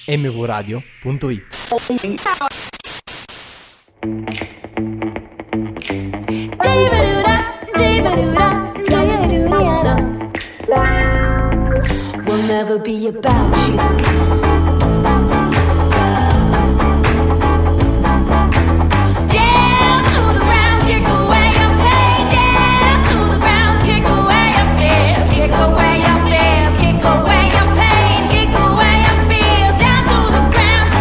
mvradio.it. Will never be about you. Down to the ground, kick away your pain. Down to the ground, kick away your fears. Kick away your fears, kick away your pain. Kick away your fears. Down to the ground.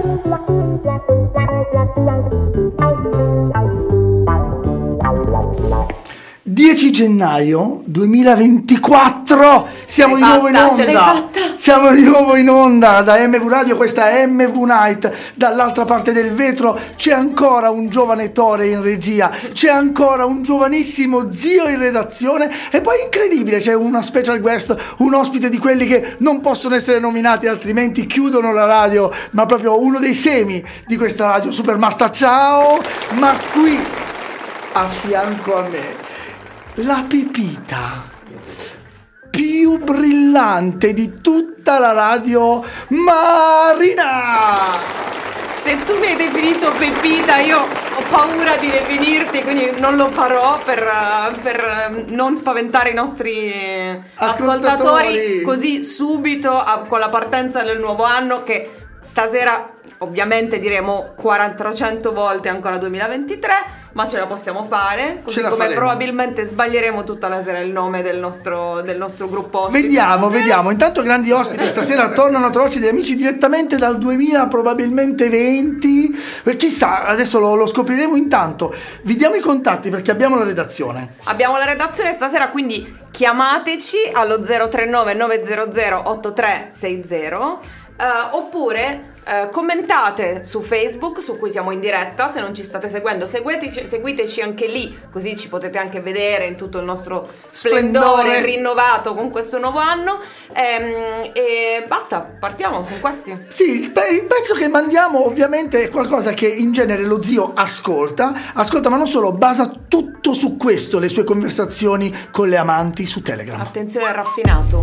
10 gennaio 2024, siamo di nuovo in onda. Siamo di nuovo in onda da MV Radio, questa è MV Night. Dall'altra parte del vetro c'è ancora un giovane Tore in regia, c'è ancora un giovanissimo Zio in redazione e poi incredibile, c'è una special guest, un ospite di quelli che non possono essere nominati altrimenti chiudono la radio, ma proprio uno dei semi di questa radio Supermasta. Ciao, ma qui a fianco a me la pepita più brillante di tutta la radio, Marina! Se tu mi hai definito pepita, io ho paura di definirti, quindi non lo farò per non spaventare i nostri ascoltatori così subito con la partenza del nuovo anno, che stasera ovviamente diremo 400 volte ancora 2023, ma ce la possiamo fare, così come faremo. Probabilmente sbaglieremo tutta la sera il nome del nostro gruppo ospiti. Vediamo. Intanto grandi ospiti stasera tornano a trovarci degli amici direttamente dal 2000 probabilmente 20, chissà, adesso lo scopriremo. Intanto vi diamo i contatti perché abbiamo la redazione stasera, quindi chiamateci allo 039 900 8360 oppure commentate su Facebook, su cui siamo in diretta. Se non ci state seguendo, seguiteci anche lì, così ci potete anche vedere in tutto il nostro splendore rinnovato con questo nuovo anno. E basta, partiamo, sono questi. Sì, il pezzo che mandiamo ovviamente è qualcosa che in genere lo zio ascolta, ma non solo, basa tutto su questo, le sue conversazioni con le amanti su Telegram. Attenzione al raffinato.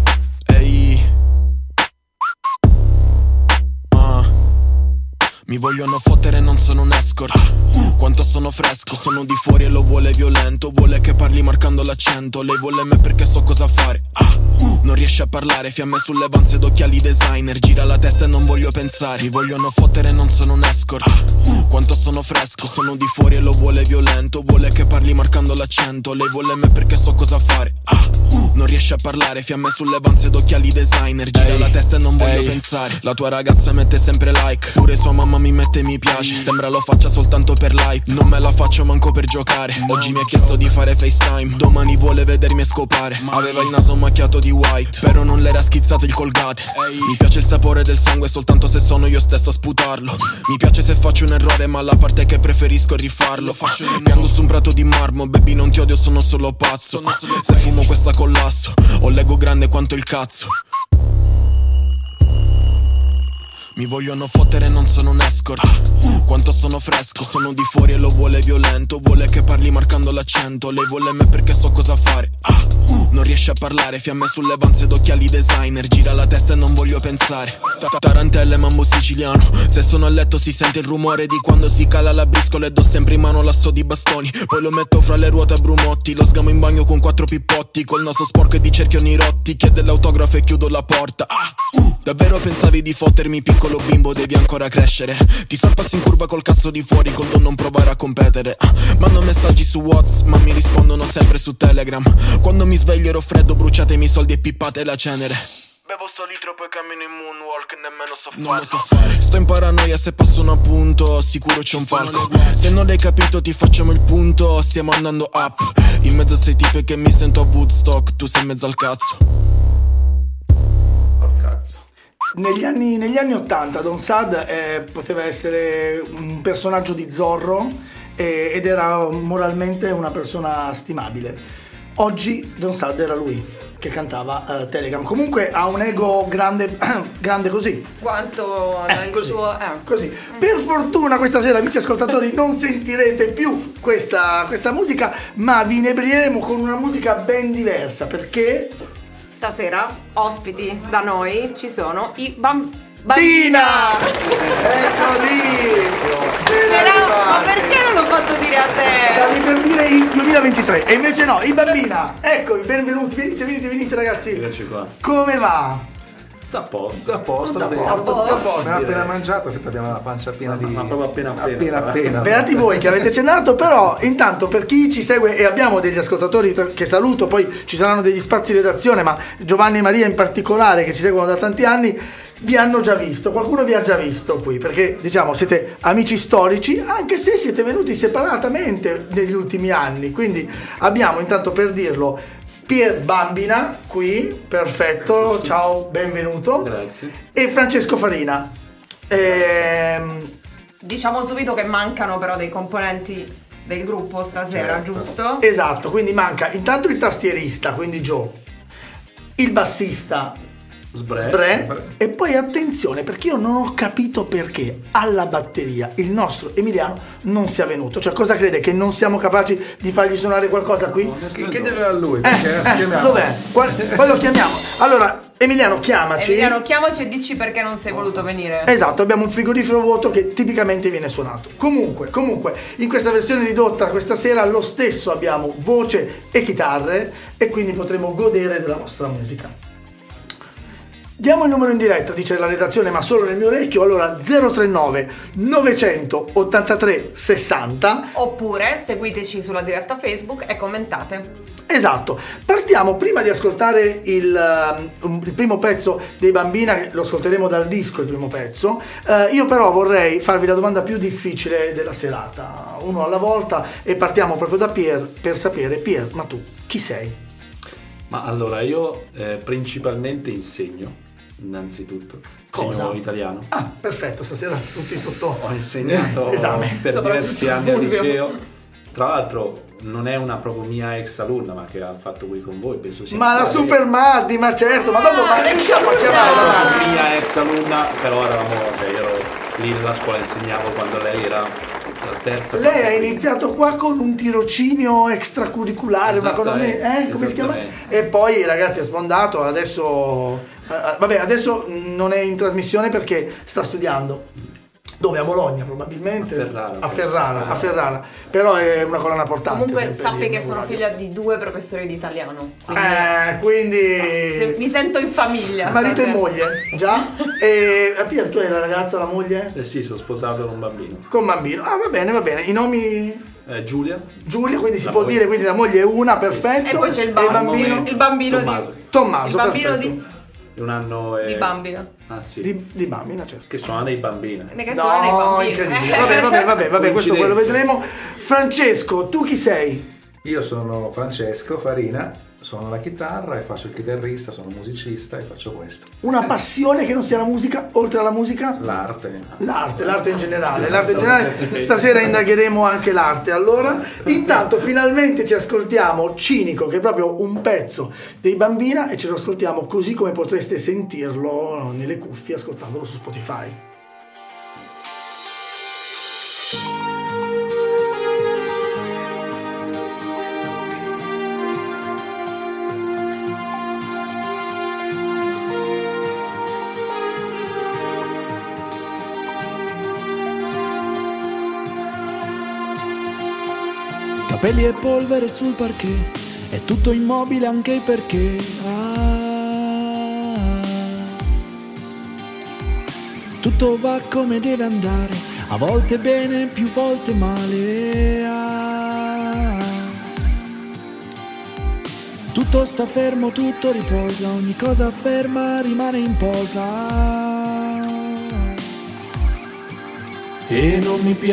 Mi vogliono fottere, non sono un escort. Quanto sono fresco, sono di fuori e lo vuole violento. Vuole che parli marcando l'accento. Lei vuole me perché so cosa fare. Non riesce a parlare, fiamme sulle panze ed occhiali designer. Gira la testa e non voglio pensare. Mi vogliono fottere, non sono un escort. Quanto sono fresco, sono di fuori e lo vuole violento. Vuole che parli marcando l'accento. Lei vuole me perché so cosa fare. Non riesce a parlare, fiamme sulle panze ed occhiali designer. Gira la testa e non voglio pensare. La tua ragazza mette sempre like, pure sua mamma mi mette mi piace. Sembra lo faccia soltanto per l'hype, non me la faccio manco per giocare. Oggi mi ha chiesto di fare FaceTime, domani vuole vedermi scopare. Aveva il naso macchiato di white, però non l'era schizzato il Colgate. Mi piace il sapore del sangue soltanto se sono io stesso a sputarlo. Mi piace se faccio un errore, ma la parte che preferisco è rifarlo. Piango su un prato di marmo, baby non ti odio, sono solo pazzo. Se fumo questa collasso, ho l'ego grande quanto il cazzo. Mi vogliono fottere, non sono un escort. Quanto sono fresco, sono di fuori e lo vuole violento. Vuole che parli marcando l'accento. Lei vuole me perché so cosa fare. Non riesce a parlare, fiamme sulle panze ed occhiali designer. Gira la testa e non voglio pensare. Tarantelle, mambo siciliano. Se sono a letto si sente il rumore di quando si cala la briscola. E do sempre in mano l'asso di bastoni. Poi lo metto fra le ruote a brumotti. Lo sgamo in bagno con 4 pippotti. Col naso sporco e di cerchioni rotti. Chiede l'autografo e chiudo la porta. Davvero pensavi di fottermi, piccolo bimbo, devi ancora crescere. Ti sorpassi in curva col cazzo di fuori, col don non provare a competere. Mando messaggi su WhatsApp, ma mi rispondono sempre su Telegram. Quando mi sveglio ero freddo, bruciatemi i soldi e pippate la cenere. Bevo sto litro poi cammino in moonwalk e nemmeno so fare. Non lo so fare. Sto in paranoia, se passo un appunto sicuro c'è un palco. Se non l'hai capito ti facciamo il punto. Stiamo andando up. In mezzo a sei tipi che mi sento a Woodstock. Tu sei in mezzo al cazzo. Oh cazzo. Negli anni 80 Don Sad poteva essere un personaggio di Zorro ed era moralmente una persona stimabile. Oggi Don Sad era lui che cantava Telegram. Comunque ha un ego grande così. Quanto il così, suo... Così. Per fortuna questa sera, amici ascoltatori, non sentirete più questa musica, ma vi inebrieremo con una musica ben diversa, perché... Stasera, ospiti da noi, ci sono i Bambina! Ecco lì! Ma perché non l'ho fatto dire a te? Stavi per dire il 2023 e invece no, i Bambina! Ecco, benvenuti, venite ragazzi! Eccoci qua. Come va? Da posto. Abbiamo appena mangiato che abbiamo la pancia piena di... Ma proprio appena. Beati voi che avete cenato, però intanto per chi ci segue, e abbiamo degli ascoltatori che saluto, poi ci saranno degli spazi di redazione, ma Giovanni e Maria in particolare che ci seguono da tanti anni, vi hanno già visto, qualcuno vi ha già visto qui, perché diciamo siete amici storici, anche se siete venuti separatamente negli ultimi anni, quindi abbiamo intanto per dirlo Pier Bambina qui, perfetto, ciao, benvenuto. Grazie. E Francesco Farina. Diciamo subito che mancano però dei componenti del gruppo stasera, giusto? Esatto, quindi manca intanto il tastierista, quindi Joe, il bassista Sbre, e poi attenzione perché io non ho capito perché alla batteria il nostro Emiliano non sia venuto, cioè cosa crede che non siamo capaci di fargli suonare qualcosa qui? Chiedere a lui, dov'è? Poi lo chiamiamo. Allora Emiliano chiamaci e dici perché non sei voluto venire. Esatto, abbiamo un frigorifero vuoto che tipicamente viene suonato. Comunque in questa versione ridotta questa sera lo stesso abbiamo voce e chitarre e quindi potremo godere della vostra musica. Diamo il numero in diretta, dice la redazione, ma solo nel mio orecchio. Allora 039 983 60. Oppure seguiteci sulla diretta Facebook e commentate. Esatto, partiamo prima di ascoltare il primo pezzo dei Bambina, lo ascolteremo dal disco il primo pezzo. Io però vorrei farvi la domanda più difficile della serata, uno alla volta, e partiamo proprio da Pier per sapere, Pier, ma tu chi sei? Ma allora io principalmente insegno, innanzitutto. Insegno italiano. Ah, perfetto, stasera tutti sotto. Ho insegnato esame. Per diversi anni al liceo. Tra l'altro non è una proprio mia ex alunna, ma che ha fatto qui con voi, penso sia. Ma la Super Maddi, ma certo, ma dopo riusciamo a chiamarla la mia ex alunna, però eravamo, cioè io ero lì nella scuola, insegnavo quando lei era la terza. Lei ha iniziato qua con un tirocinio extracurriculare, ma come si chiama? E poi ragazzi ha sfondato, adesso adesso non è in trasmissione perché sta studiando. Dove? A Bologna probabilmente? A Ferrara. Però è una colonna portante. Comunque sappi che sono figlia di 2 professori di italiano. Quindi mi sento in famiglia. Marito e moglie, già? E Pier, tu hai la ragazza, la moglie? Sì, sono sposato con un bambino. Con bambino. Ah, va bene. I nomi? Giulia, quindi si può dire, quindi la moglie è una, perfetto. E poi c'è il bambino Tommaso, il bambino perfetto. Di un anno di Bambina. Ah sì. Di Bambina, certo. Che suona dei bambini. Incredibile. Vabbè, questo poi lo vedremo. Francesco, tu chi sei? Io sono Francesco Farina, suono la chitarra e faccio il chitarrista, sono musicista e faccio questo. Una passione che non sia la musica, oltre alla musica? L'arte in generale. Stasera indagheremo anche l'arte. Allora, intanto finalmente ci ascoltiamo Cinico, che è proprio un pezzo dei Bambina, e ce lo ascoltiamo così come potreste sentirlo nelle cuffie ascoltandolo su Spotify. Capelli e polvere sul parquet, è tutto immobile anche il perché. Tutto va come deve andare, a volte bene, più volte male. Tutto sta fermo, tutto riposa, ogni cosa ferma rimane in posa. E non mi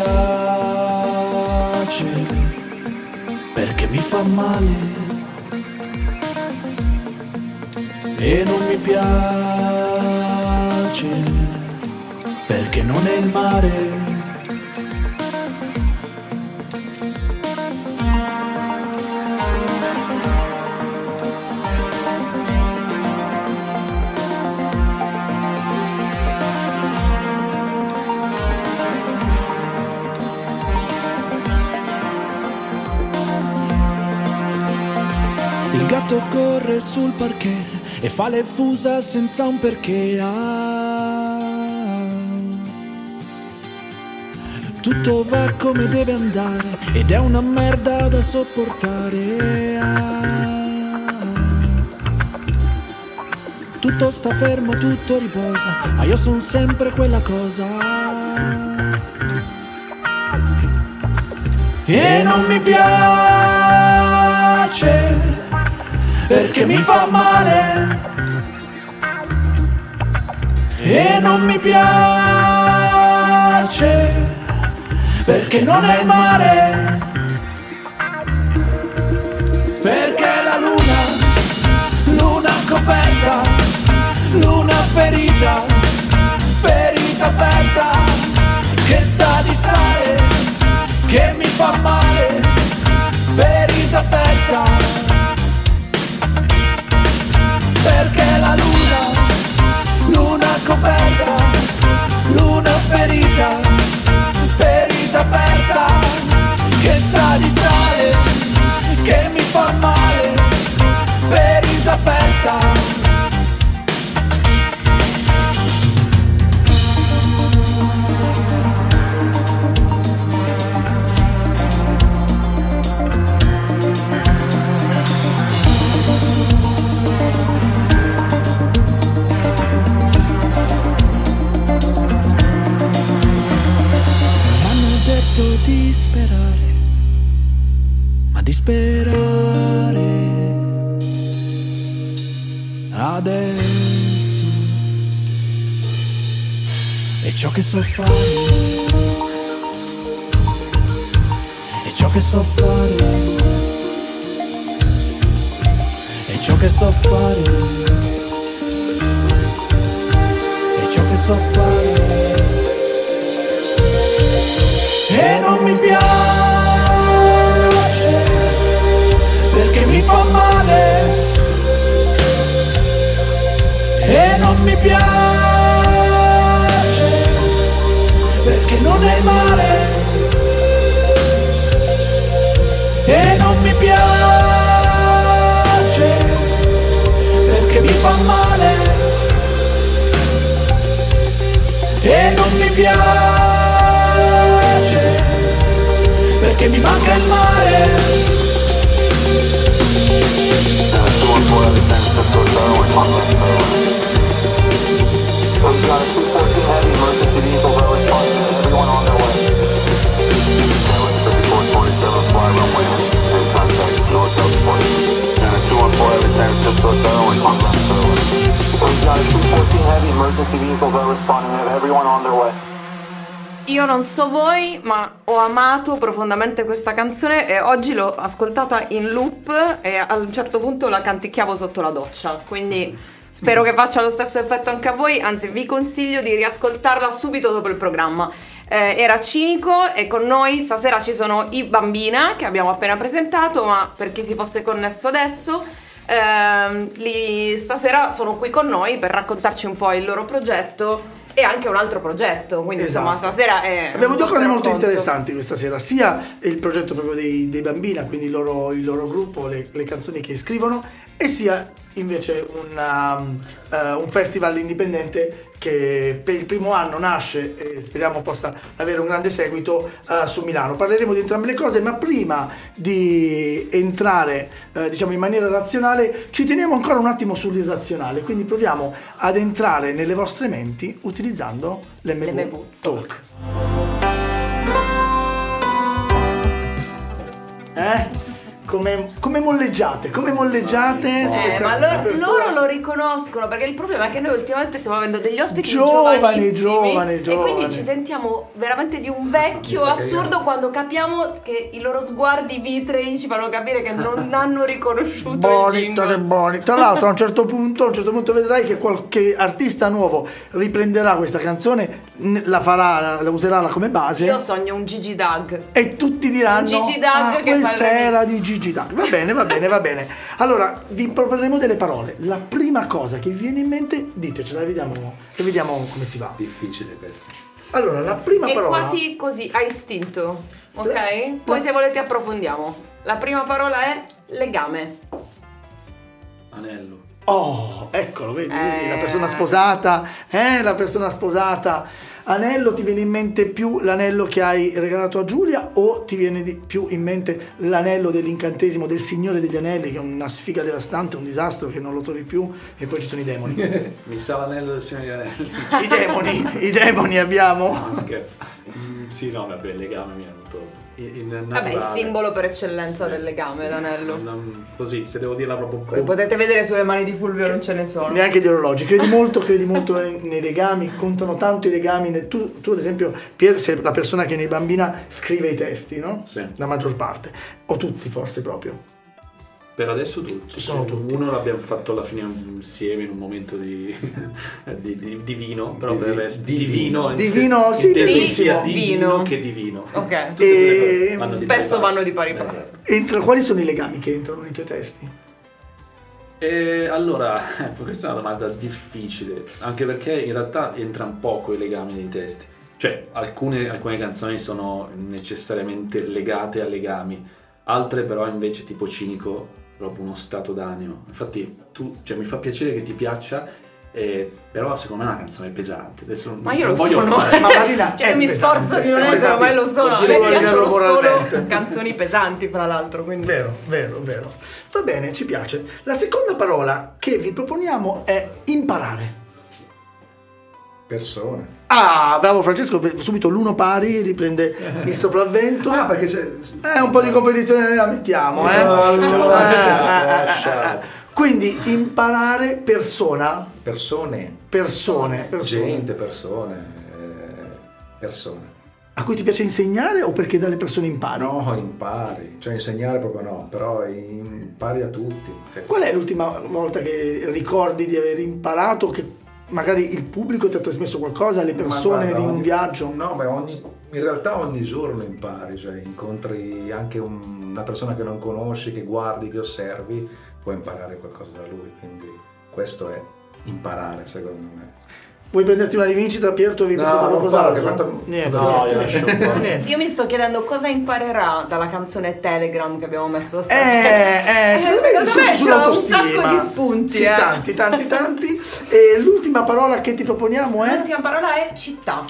piace perché mi fa male, e non mi piace perché non è il mare. Il gatto corre sul parquet e fa le fusa senza un perché. tutto va come deve andare ed è una merda da sopportare. Tutto sta fermo, tutto riposa, ma io son sempre quella cosa. E non mi piace perché mi fa male. E non mi piace perché non è il mare. Perché la luna coperta, luna ferita, ferita aperta, che sa di sale, che mi fa male, ferita aperta. Perché la luna coperta, luna ferita, ferita aperta, che sa di sale, che mi fa male, ferita aperta. Di sperare, ma di sperare adesso è ciò che so fare, è ciò che so fare, è ciò che so fare, è ciò che so fare. E non mi piace perché mi fa male. E non mi piace perché non è il mare. E non mi piace perché mi fa male. E non mi piace perché mi manca il mare. Io non so voi, ma ho amato profondamente questa canzone e oggi l'ho ascoltata in loop e a un certo punto la canticchiavo sotto la doccia, quindi spero che faccia lo stesso effetto anche a voi, anzi vi consiglio di riascoltarla subito dopo il programma. Era Cinico e con noi stasera ci sono i Bambina che abbiamo appena presentato, ma per chi si fosse connesso adesso, stasera sono qui con noi per raccontarci un po' il loro progetto e anche un altro progetto, quindi insomma stasera abbiamo due cose molto interessanti questa sera, sia il progetto proprio dei Bambina, quindi il loro gruppo, le canzoni che scrivono, e sia invece un festival indipendente che per il primo anno nasce e speriamo possa avere un grande seguito su Milano. Parleremo di entrambe le cose, ma prima di entrare diciamo in maniera razionale ci teniamo ancora un attimo sull'irrazionale, quindi proviamo ad entrare nelle vostre menti utilizzando l'MV Talk. Come molleggiate? Sì, ma loro lo riconoscono, perché il problema è che noi ultimamente stiamo avendo degli ospiti giovani e quindi ci sentiamo veramente di un vecchio assurdo quando capiamo che i loro sguardi vitrei ci fanno capire che non hanno riconosciuto il jingle. Tra l'altro a un certo punto vedrai che qualche artista nuovo riprenderà questa canzone, la userà come base. Io sogno un Gigi Doug e tutti diranno Gigi Doug che questa era di Gigi Doug. Va bene. Allora vi proporremo delle parole. La prima cosa che vi viene in mente, ditecela e vediamo come si va. Difficile questo. Allora, la prima parola è quasi così, a istinto, ok? Poi se volete approfondiamo. La prima parola è legame. Anello. Oh, eccolo, vedi, la persona sposata, anello, ti viene in mente più l'anello che hai regalato a Giulia o ti viene più in mente l'anello dell'incantesimo del Signore degli Anelli, che è una sfiga devastante, un disastro che non lo trovi più, e poi ci sono i demoni. Mi sa l'anello del Signore degli Anelli. I demoni abbiamo. No, scherzo. Sì, no, vabbè, il legame mi è venuto vabbè, il simbolo per eccellenza del legame, l'anello. Così, se devo dirla proprio. Potete vedere sulle mani di Fulvio non ce ne sono. Neanche di orologi. Credi molto nei legami, contano tanto i legami. Tu ad esempio, Pier, sei la persona che nei Bambina scrive i testi, no? Sì. La maggior parte. O tutti forse proprio. Per adesso tutti. Sono tutti. Uno l'abbiamo fatto alla fine insieme in un momento di vino, però per il resto di vino. Di vino, sì, sia di vino che di vino. Ok. E spesso vanno di pari passo. Quali sono i legami che entrano nei tuoi testi? Allora, questa è una domanda difficile, anche perché in realtà entrano poco i legami nei testi. Cioè, alcune canzoni sono necessariamente legate a legami, altre però invece tipo Cinico, proprio uno stato d'animo. Infatti mi fa piacere che ti piaccia, però secondo me è una canzone pesante. Adesso ma io lo sono, ma Marina, io mi sforzo di non essere, ma lo sono. A me piacciono solo canzoni pesanti, fra l'altro, quindi. Vero. Va bene, ci piace. La seconda parola che vi proponiamo è imparare. Persone. Ah, bravo Francesco, subito l'uno pari riprende il sopravvento. Ah, perché c'è un po' di competizione la mettiamo, Quindi imparare persone. Gente, persone. A cui ti piace insegnare o perché dalle persone impari? No, impari. Cioè insegnare proprio no, però impari a tutti. Cioè, qual è l'ultima volta che ricordi di aver imparato, che magari il pubblico ti ha trasmesso qualcosa, le persone in un viaggio? No, ma in realtà ogni giorno impari, cioè incontri anche una persona che non conosci, che guardi, che osservi, puoi imparare qualcosa da lui, quindi questo è imparare secondo me. Vuoi prenderti una rivincita, Pier? Tu avevi pensato qualcos'altro? Niente. Io mi sto chiedendo cosa imparerà dalla canzone Telegram che abbiamo messo stasera. Secondo me c'ha un sacco di spunti. Sì, tanti. E l'ultima parola che ti proponiamo è? L'ultima parola è città.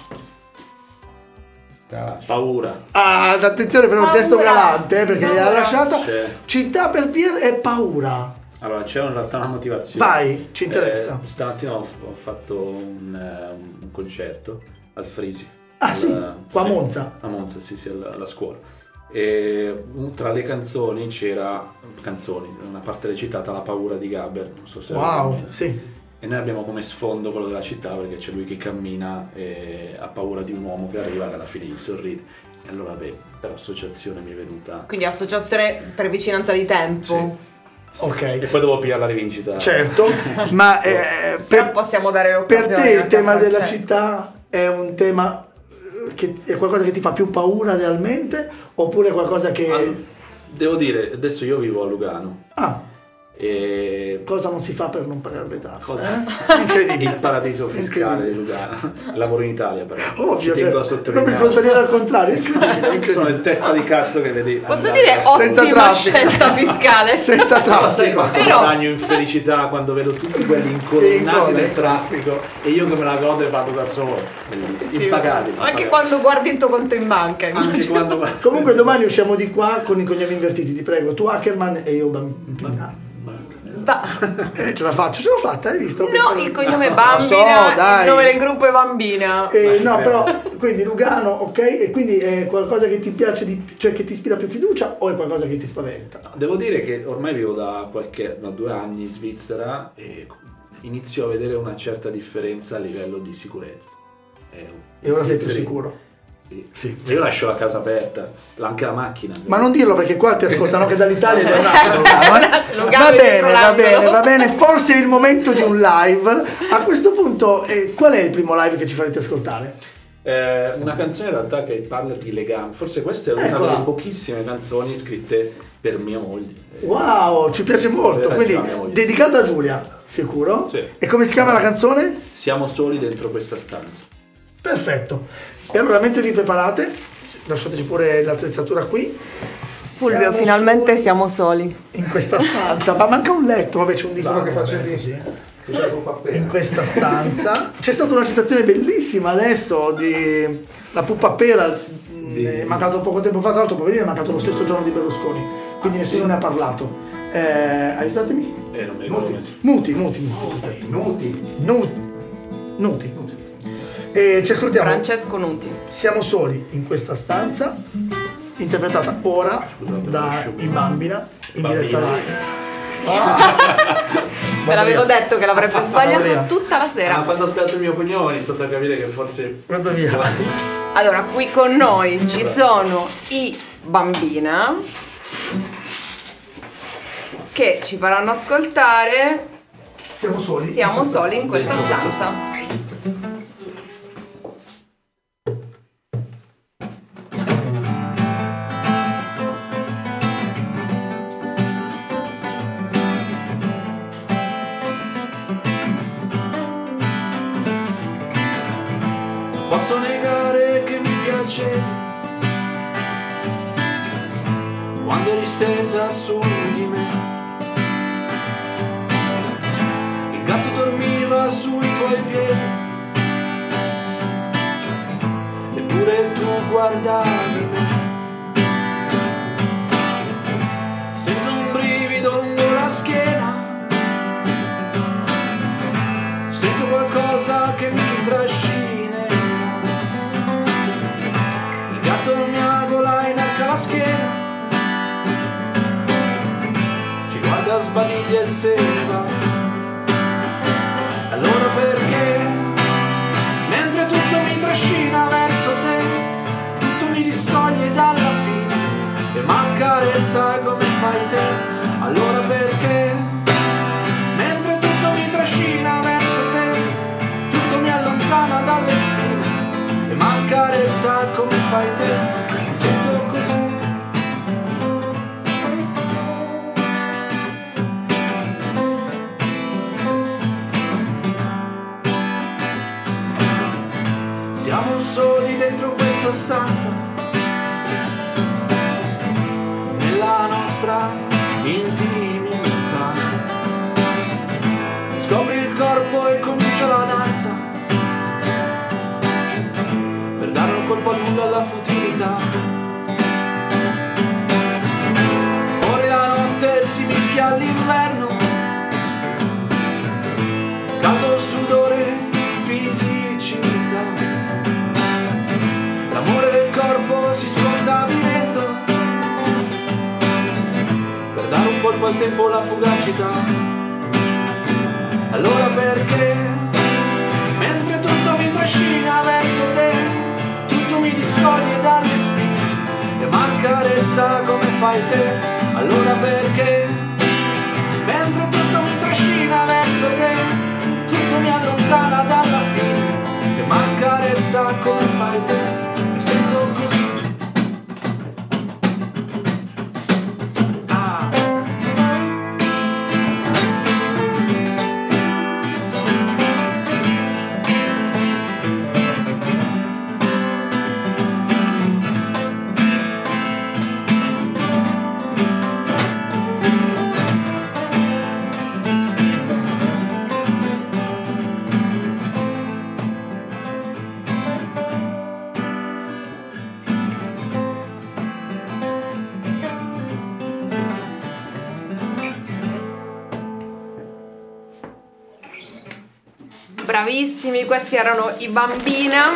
Paura. Ah, attenzione per un testo galante, perché gliel'ha lasciata. Città per Pier è paura. Allora, c'è in realtà una motivazione. Vai, ci interessa. Stamattina ho fatto un concerto al Frisi. Ah, sì? Qua a Monza? A Monza, sì, alla scuola. E tra le canzoni c'era una parte recitata La paura di Gaber, non so se sì. E noi abbiamo come sfondo quello della città, perché c'è lui che cammina e ha paura di un uomo che arriva e alla fine gli sorride. E allora, per associazione mi è venuta. Quindi associazione per vicinanza di tempo. Sì. Ok. E poi devo pigliare la rivincita. Certo, ma possiamo dare l'occasione. Per te il tema della città è un tema che è qualcosa che ti fa più paura realmente, oppure è qualcosa che... Devo dire, adesso io vivo a Lugano. E cosa non si fa per non pagare le tasse? Incredibile. Il paradiso fiscale di Lugano. Lavoro in Italia però. Ovvio, ci tengo a sottolineare. Proprio il frontaliere al contrario. Sono il testa di cazzo che vedi. Posso dire ottima scelta fiscale. Senza traffico. Però guadagno in felicità quando vedo tutti quelli incolonnati nel traffico e io che me la godo e vado da solo. Bellissimo. Impagabile. Anche quando guardi il tuo conto in banca. Comunque domani usciamo di qua con i cognomi invertiti, ti prego. Tu Ackerman e io Bambina. Ce l'ho fatta, hai visto? No, il cognome Bambina, il nome del gruppo è Bambina. No, però, quindi Lugano, ok? E quindi è qualcosa che ti piace, cioè che ti ispira più fiducia o è qualcosa che ti spaventa? Devo dire che ormai vivo da 2 anni in Svizzera e inizio a vedere una certa differenza a livello di sicurezza. E ora sei più sicuro? Sì. Io lascio la casa aperta, anche la macchina. Ma non dirlo perché qua ti ascoltano anche dall'Italia ed è Va bene, forse è il momento di un live. A questo punto, qual è il primo live che ci farete ascoltare? Una canzone in realtà che parla di legami. Forse questa è una delle pochissime canzoni scritte per mia moglie. Wow, ci piace molto. Quindi dedicata a Giulia, sicuro? Sì. E come si chiama la canzone? Siamo soli dentro questa stanza. Perfetto. E allora mentre vi preparate, lasciateci pure l'attrezzatura qui. Fulvio, finalmente siamo soli in questa stanza. Ma manca un letto, vabbè, c'è un divano che faccio così. in questa stanza. C'è stata una citazione bellissima adesso di la Puppapera, è mancato poco tempo fa, tra l'altro poverino è mancato lo stesso giorno di Berlusconi, quindi nessuno ne ha parlato. Aiutatemi. Non mi ricordo come si Nuti. E ci ascoltiamo Francesco Nuti. Siamo soli in questa stanza, interpretata ora da I Bambina in diretta live. Ve l'avevo detto che l'avrebbe sbagliato tutta la sera. Ma quando ho spiegato il mio cognome ho iniziato a capire che forse... Vado via. Allora, qui con noi ci sono i Bambina che ci faranno ascoltare Siamo soli in questa stanza. Posso negare che mi piace quando eri stesa su di me. Il gatto dormiva sui tuoi piedi, eppure tu guardavi me. Sento un brivido lungo la schiena, sento qualcosa che mi trascina. Mi agola in arca la schiena, ci guarda, sbadiglia e se ne va. Allora perché, mentre tutto mi trascina verso te, tutto mi distoglie dalla fine e m'accarezza come fai te. Allora perché, mentre tutto mi trascina verso te, tutto mi allontana dalle spine e m'accarezza come fai te. Mi sento così. Siamo soli dentro questa stanza, nella nostra intimità. Scopri il corpo e comincia la danza, per dare un colpo al mondo, alla futilità. Fuori la notte si mischia all'inverno, caldo, sudore, fisicità. L'amore del corpo si sconta vivendo, per dare un colpo al tempo, la fugacità. Allora perché, mentre tutto mi trascina verso te, tutto mi distoglie dalle spine e m'accarezza come fai te. Allora perché, mentre tutto mi trascina verso te, tutto mi allontana dalla fine e m'accarezza come fai te. Mi sento così. Bravissimi, questi erano i Bambina,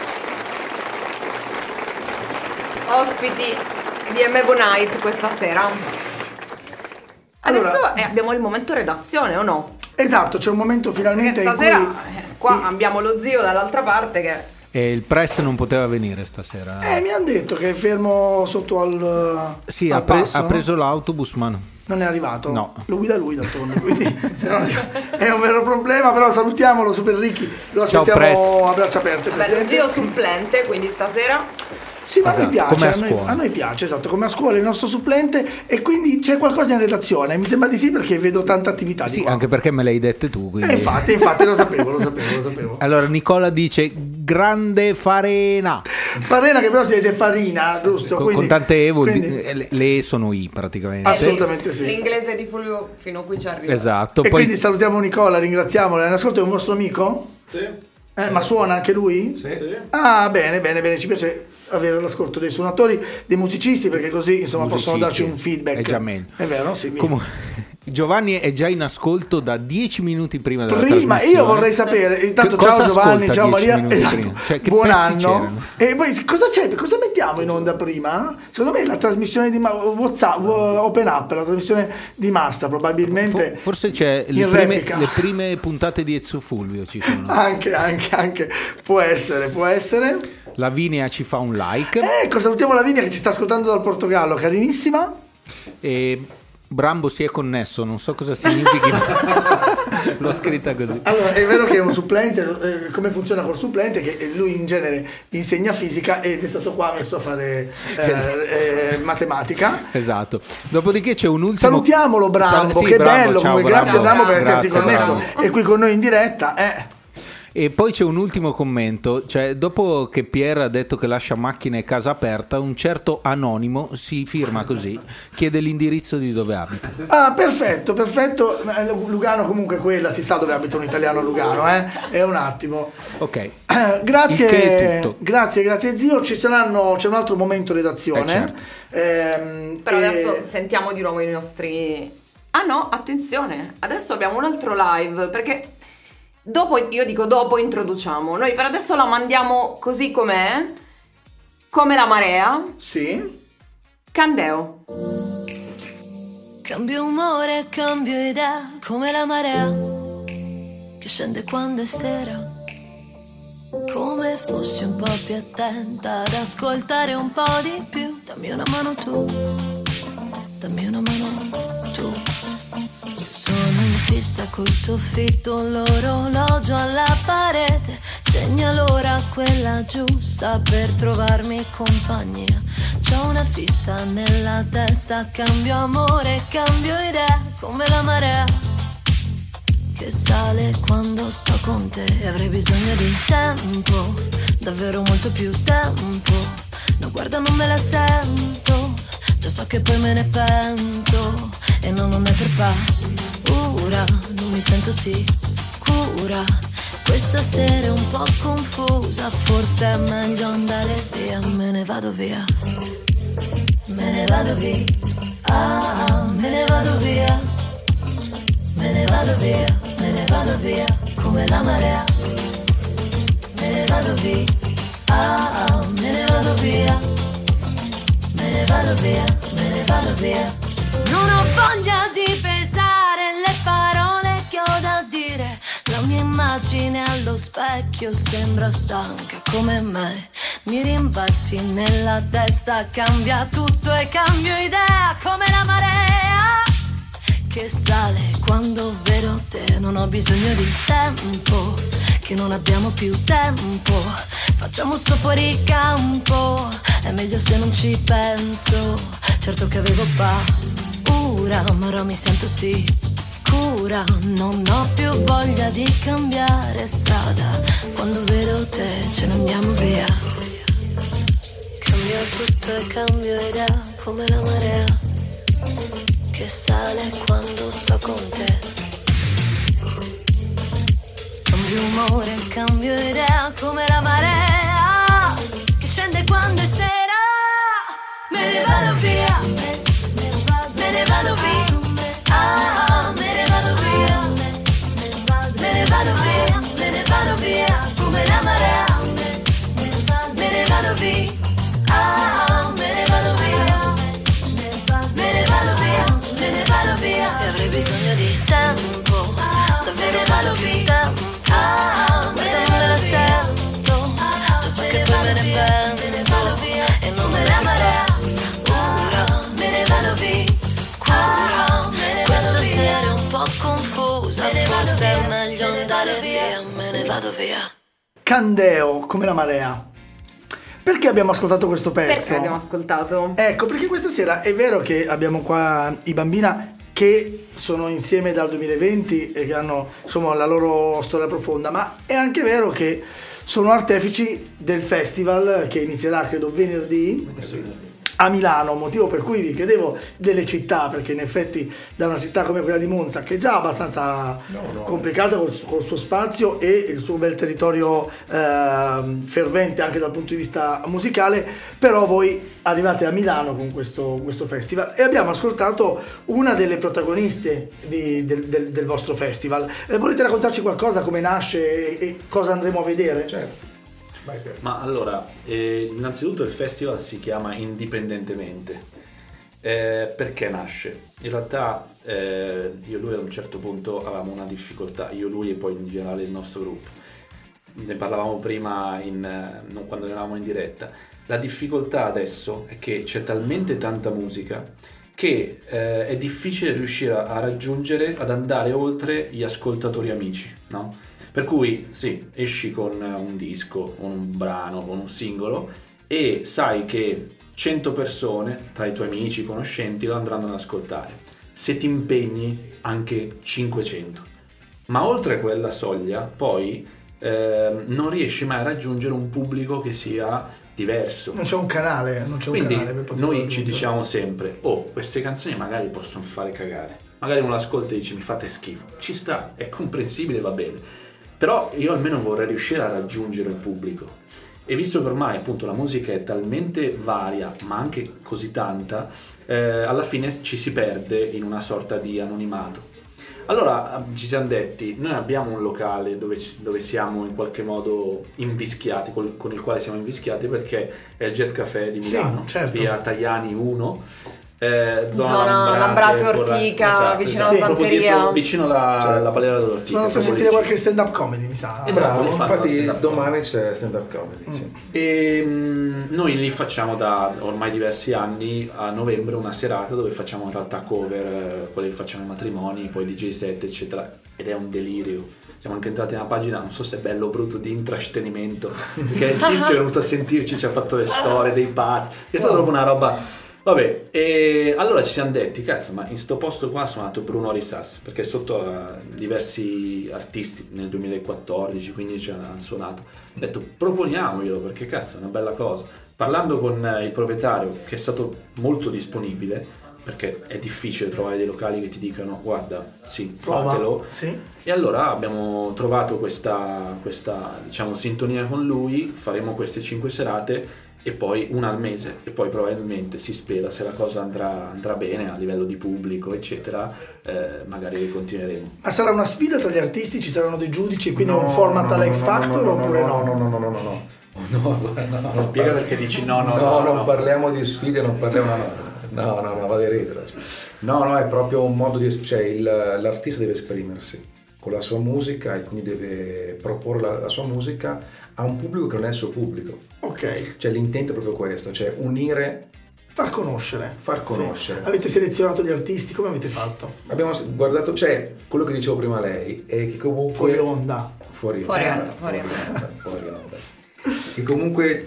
ospiti di MV Night questa sera. Adesso abbiamo il momento redazione, o no? Esatto, c'è un momento finalmente perché stasera qua abbiamo lo zio dall'altra parte che... E il press non poteva venire stasera. Mi hanno detto che è fermo sotto al... Sì, al passo, ha preso l'autobus, ma non è arrivato. No. Lo guida lui d'altronde, quindi se no è un vero problema, però salutiamolo, Super Ricky, lo aspettiamo a braccia aperte. Beh, lo zio supplente, quindi stasera... Sì, ma esatto, a noi piace, come a noi piace, esatto, come a scuola il nostro supplente, e quindi c'è qualcosa in redazione, mi sembra di sì perché vedo tanta attività di sì, qua. anche perché me le hai dette tu, quindi... infatti lo sapevo. Allora Nicola dice grande Farena. Farina che però si legge farina, giusto? Con tante E le sono I praticamente. Assolutamente sì. L'inglese di Fulvio fino a qui ci arriva. Esatto. E quindi salutiamo Nicola, ringraziamolo. L'ascolto è un vostro amico? Sì. Ma suona anche lui? Sì. Ah, bene, ci piace avere l'ascolto dei suonatori, dei musicisti, perché così insomma possono darci un feedback. È già meglio. È vero, sì. Giovanni è già in ascolto da 10 minuti prima della trasmissione. Io vorrei sapere, intanto ciao Giovanni, ciao Maria, Cioè, buon anno. E poi cosa c'è? Cosa mettiamo in onda prima? Secondo me la trasmissione di WhatsApp, Open Up, la trasmissione di Masta probabilmente. Forse c'è le prime puntate di Ezio Fulvio ci sono. Anche può essere. Lavinia ci fa un like. Ecco, salutiamo Lavinia che ci sta ascoltando dal Portogallo, carinissima. E Brambo si è connesso, non so cosa significhi, l'ho scritta così. Allora, è vero che è un supplente, come funziona col supplente, che lui in genere insegna fisica ed è stato qua messo a fare matematica. Esatto. Dopodiché c'è un ultimo. Salutiamolo Brambo, sì, che Brambo, bello, ciao, grazie Brambo per esserti connesso. Brambo. E qui con noi in diretta. E poi c'è un ultimo commento, cioè dopo che Pier ha detto che lascia macchina e casa aperta, un certo anonimo si firma così, chiede l'indirizzo di dove abita. Ah, perfetto. Lugano comunque quella, si sa dove abita un italiano a Lugano, È un attimo. Ok. Grazie zio, c'è un altro momento redazione. Certo. Però adesso sentiamo di nuovo i nostri... Ah no, attenzione, adesso abbiamo un altro live, perché... Dopo introduciamo. Noi per adesso la mandiamo così com'è, come la marea. Sì. Candeo. Cambio umore, cambio idea, come la marea che scende quando è sera. Come fossi un po' più attenta ad ascoltare un po' di più. Dammi una mano tu. Sono in fissa col soffitto, l'orologio alla parete segna l'ora quella giusta per trovarmi compagnia. C'ho una fissa nella testa, cambio amore, cambio idea, come la marea che sale quando sto con te. Avrei bisogno di tempo, davvero molto più tempo. No, guarda, non me la sento, già so che poi me ne pento. E non è per paura, non mi sento sicura. Questa sera è un po' confusa, forse è meglio andare via. Me ne vado via, me ne vado via, me ne vado via, me ne vado via, me ne vado via, come la marea. Me ne vado via, me ne vado via, me ne vado via, me ne vado via. Non ho voglia di pesare le parole che ho da dire. La mia immagine allo specchio sembra stanca come me. Mi rimbalzi nella testa, cambia tutto e cambio idea, come la marea che sale quando vedo te. Non ho bisogno di tempo, che non abbiamo più tempo. Facciamo sto fuori campo, è meglio se non ci penso. Certo che avevo paura, ma ora mi sento sicura. Non ho più voglia di cambiare strada, quando vedo te ce ne andiamo via. Cambio tutto e cambio idea, come la marea che sale quando sto con te. Cambio umore, cambio idea, come la marea che scende quando è sera. Me ne vado via, me ne vado via, me ne vado via, me ne vado via, me ne vado via, come la marea. Me ne vado via, me ne vado via, me ne vado via, me ne vado via. E avrei bisogno di tempo, davvero vado via, me ne sento, già so che poi me ne pento e non me la marea. Confusa, forse è meglio andare via, me ne vado via. Candeo, come la marea. Perché abbiamo ascoltato questo pezzo? Perché abbiamo ascoltato? Ecco, perché questa sera è vero che abbiamo qua i Bambina che sono insieme dal 2020 e che hanno insomma la loro storia profonda, ma è anche vero che sono artefici del festival che inizierà credo venerdì a Milano, motivo per cui vi chiedevo delle città, perché in effetti da una città come quella di Monza, che è già abbastanza complicata col suo spazio e il suo bel territorio fervente anche dal punto di vista musicale, però voi arrivate a Milano con questo festival e abbiamo ascoltato una delle protagoniste del vostro festival. Volete raccontarci qualcosa, come nasce e cosa andremo a vedere? Certo. Ma allora, innanzitutto il festival si chiama Indipendentemente. Perché nasce? In realtà io e lui ad un certo punto avevamo una difficoltà, io, lui e poi in generale il nostro gruppo. Ne parlavamo prima non quando eravamo in diretta. La difficoltà adesso è che c'è talmente tanta musica che è difficile riuscire a raggiungere, ad andare oltre gli ascoltatori amici, no? Per cui sì, esci con un disco, con un brano, con un singolo e sai che 100 persone tra i tuoi amici, conoscenti lo andranno ad ascoltare. Se ti impegni anche 500. Ma oltre quella soglia poi non riesci mai a raggiungere un pubblico che sia diverso. Non c'è un canale, Quindi per poter noi ci diciamo sempre, queste canzoni magari possono fare cagare. Magari uno l'ascolta e dice mi fate schifo. Ci sta, è comprensibile, va bene. Però io almeno vorrei riuscire a raggiungere il pubblico. E visto che ormai appunto la musica è talmente varia, ma anche così tanta, alla fine ci si perde in una sorta di anonimato. Allora ci siamo detti, noi abbiamo un locale dove siamo in qualche modo invischiati, con il quale siamo invischiati, perché è il Jet Café di Milano, sì, certo. via Tajani 1. Zona Lambrate Ortica, esatto, vicino alla Santeria, vicino alla Balera dell'Ortica. Sono andato a sentire qualche stand-up comedy, mi sa. Esatto, infatti domani c'è stand-up comedy. Sì. E noi li facciamo da ormai diversi anni, a novembre una serata dove facciamo in realtà cover, quelle che facciamo ai matrimoni, poi DJ set eccetera, ed è un delirio. Siamo anche entrati nella pagina, non so se è bello o brutto, di intrastenimento, perché il tizio è venuto a sentirci, ci ha fatto le storie dei pazzi, è stata proprio una roba. Vabbè, e allora ci siamo detti, cazzo, ma in sto posto qua sono nato Bruno Risas, perché sotto diversi artisti nel 2014, quindi ci hanno suonato. Ho detto, proponiamoglielo, perché cazzo è una bella cosa. Parlando con il proprietario, che è stato molto disponibile, perché è difficile trovare dei locali che ti dicano, guarda, sì, fatelo. Sì. E allora abbiamo trovato questa diciamo sintonia con lui, faremo queste 5 serate, e poi una al mese, e poi probabilmente si spera, se la cosa andrà bene a livello di pubblico eccetera, magari continueremo. Ma sarà una sfida tra gli artisti? Ci saranno dei giudici, quindi un format alla X Factor oppure no? No. Spiega perché dici no. Non parliamo di sfide, non parliamo no, vado a ridere. No, è proprio un modo di, cioè l'artista deve esprimersi con la sua musica e quindi deve proporre la sua musica a un pubblico che non è il suo pubblico. Ok. Cioè l'intento è proprio questo, cioè unire, far conoscere. Sì. Avete selezionato gli artisti, come avete fatto? Abbiamo guardato, cioè quello che dicevo prima lei è che comunque Fuori onda. Che comunque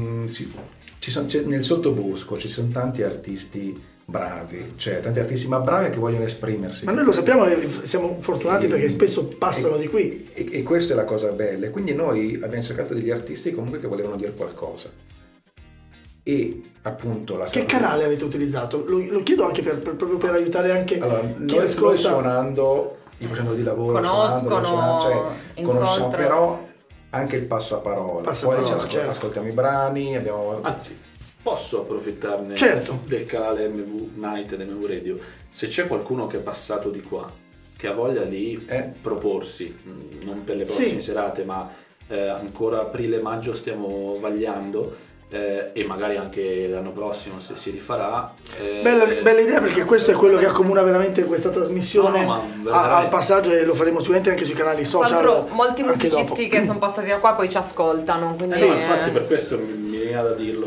nel sottobosco ci sono tanti artisti bravi, cioè tanti artisti ma bravi che vogliono esprimersi. Ma noi lo sappiamo, siamo fortunati perché spesso passano di qui. E questa è la cosa bella. Quindi noi abbiamo cercato degli artisti comunque che volevano dire qualcosa. E appunto Che canale avete utilizzato? Lo chiedo anche proprio per aiutare anche chi noi ascolta. Suonando, facendo di lavoro, conoscono, conosciamo, però anche il passaparola. Poi certo. Ascoltiamo i brani, Anzi, posso approfittarne del canale MV Night ed MV Radio? Se c'è qualcuno che è passato di qua, che ha voglia di proporsi, non per le prossime serate, ma ancora aprile-maggio stiamo vagliando, e magari anche l'anno prossimo se si rifarà. Bella idea, perché questo è quello che accomuna veramente questa trasmissione al passaggio, e lo faremo sicuramente anche sui canali social. Tra l'altro molti musicisti che sono passati da qua poi ci ascoltano, quindi infatti per questo mi viene da dirlo.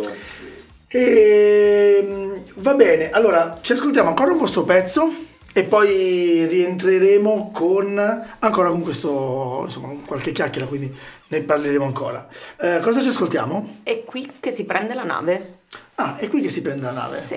Va bene, allora ci ascoltiamo ancora un vostro pezzo e poi rientreremo ancora con questo, insomma, qualche chiacchiera, quindi ne parleremo ancora. Cosa ci ascoltiamo? È qui che si prende la nave. Ah, è qui che si prende la nave? Sì.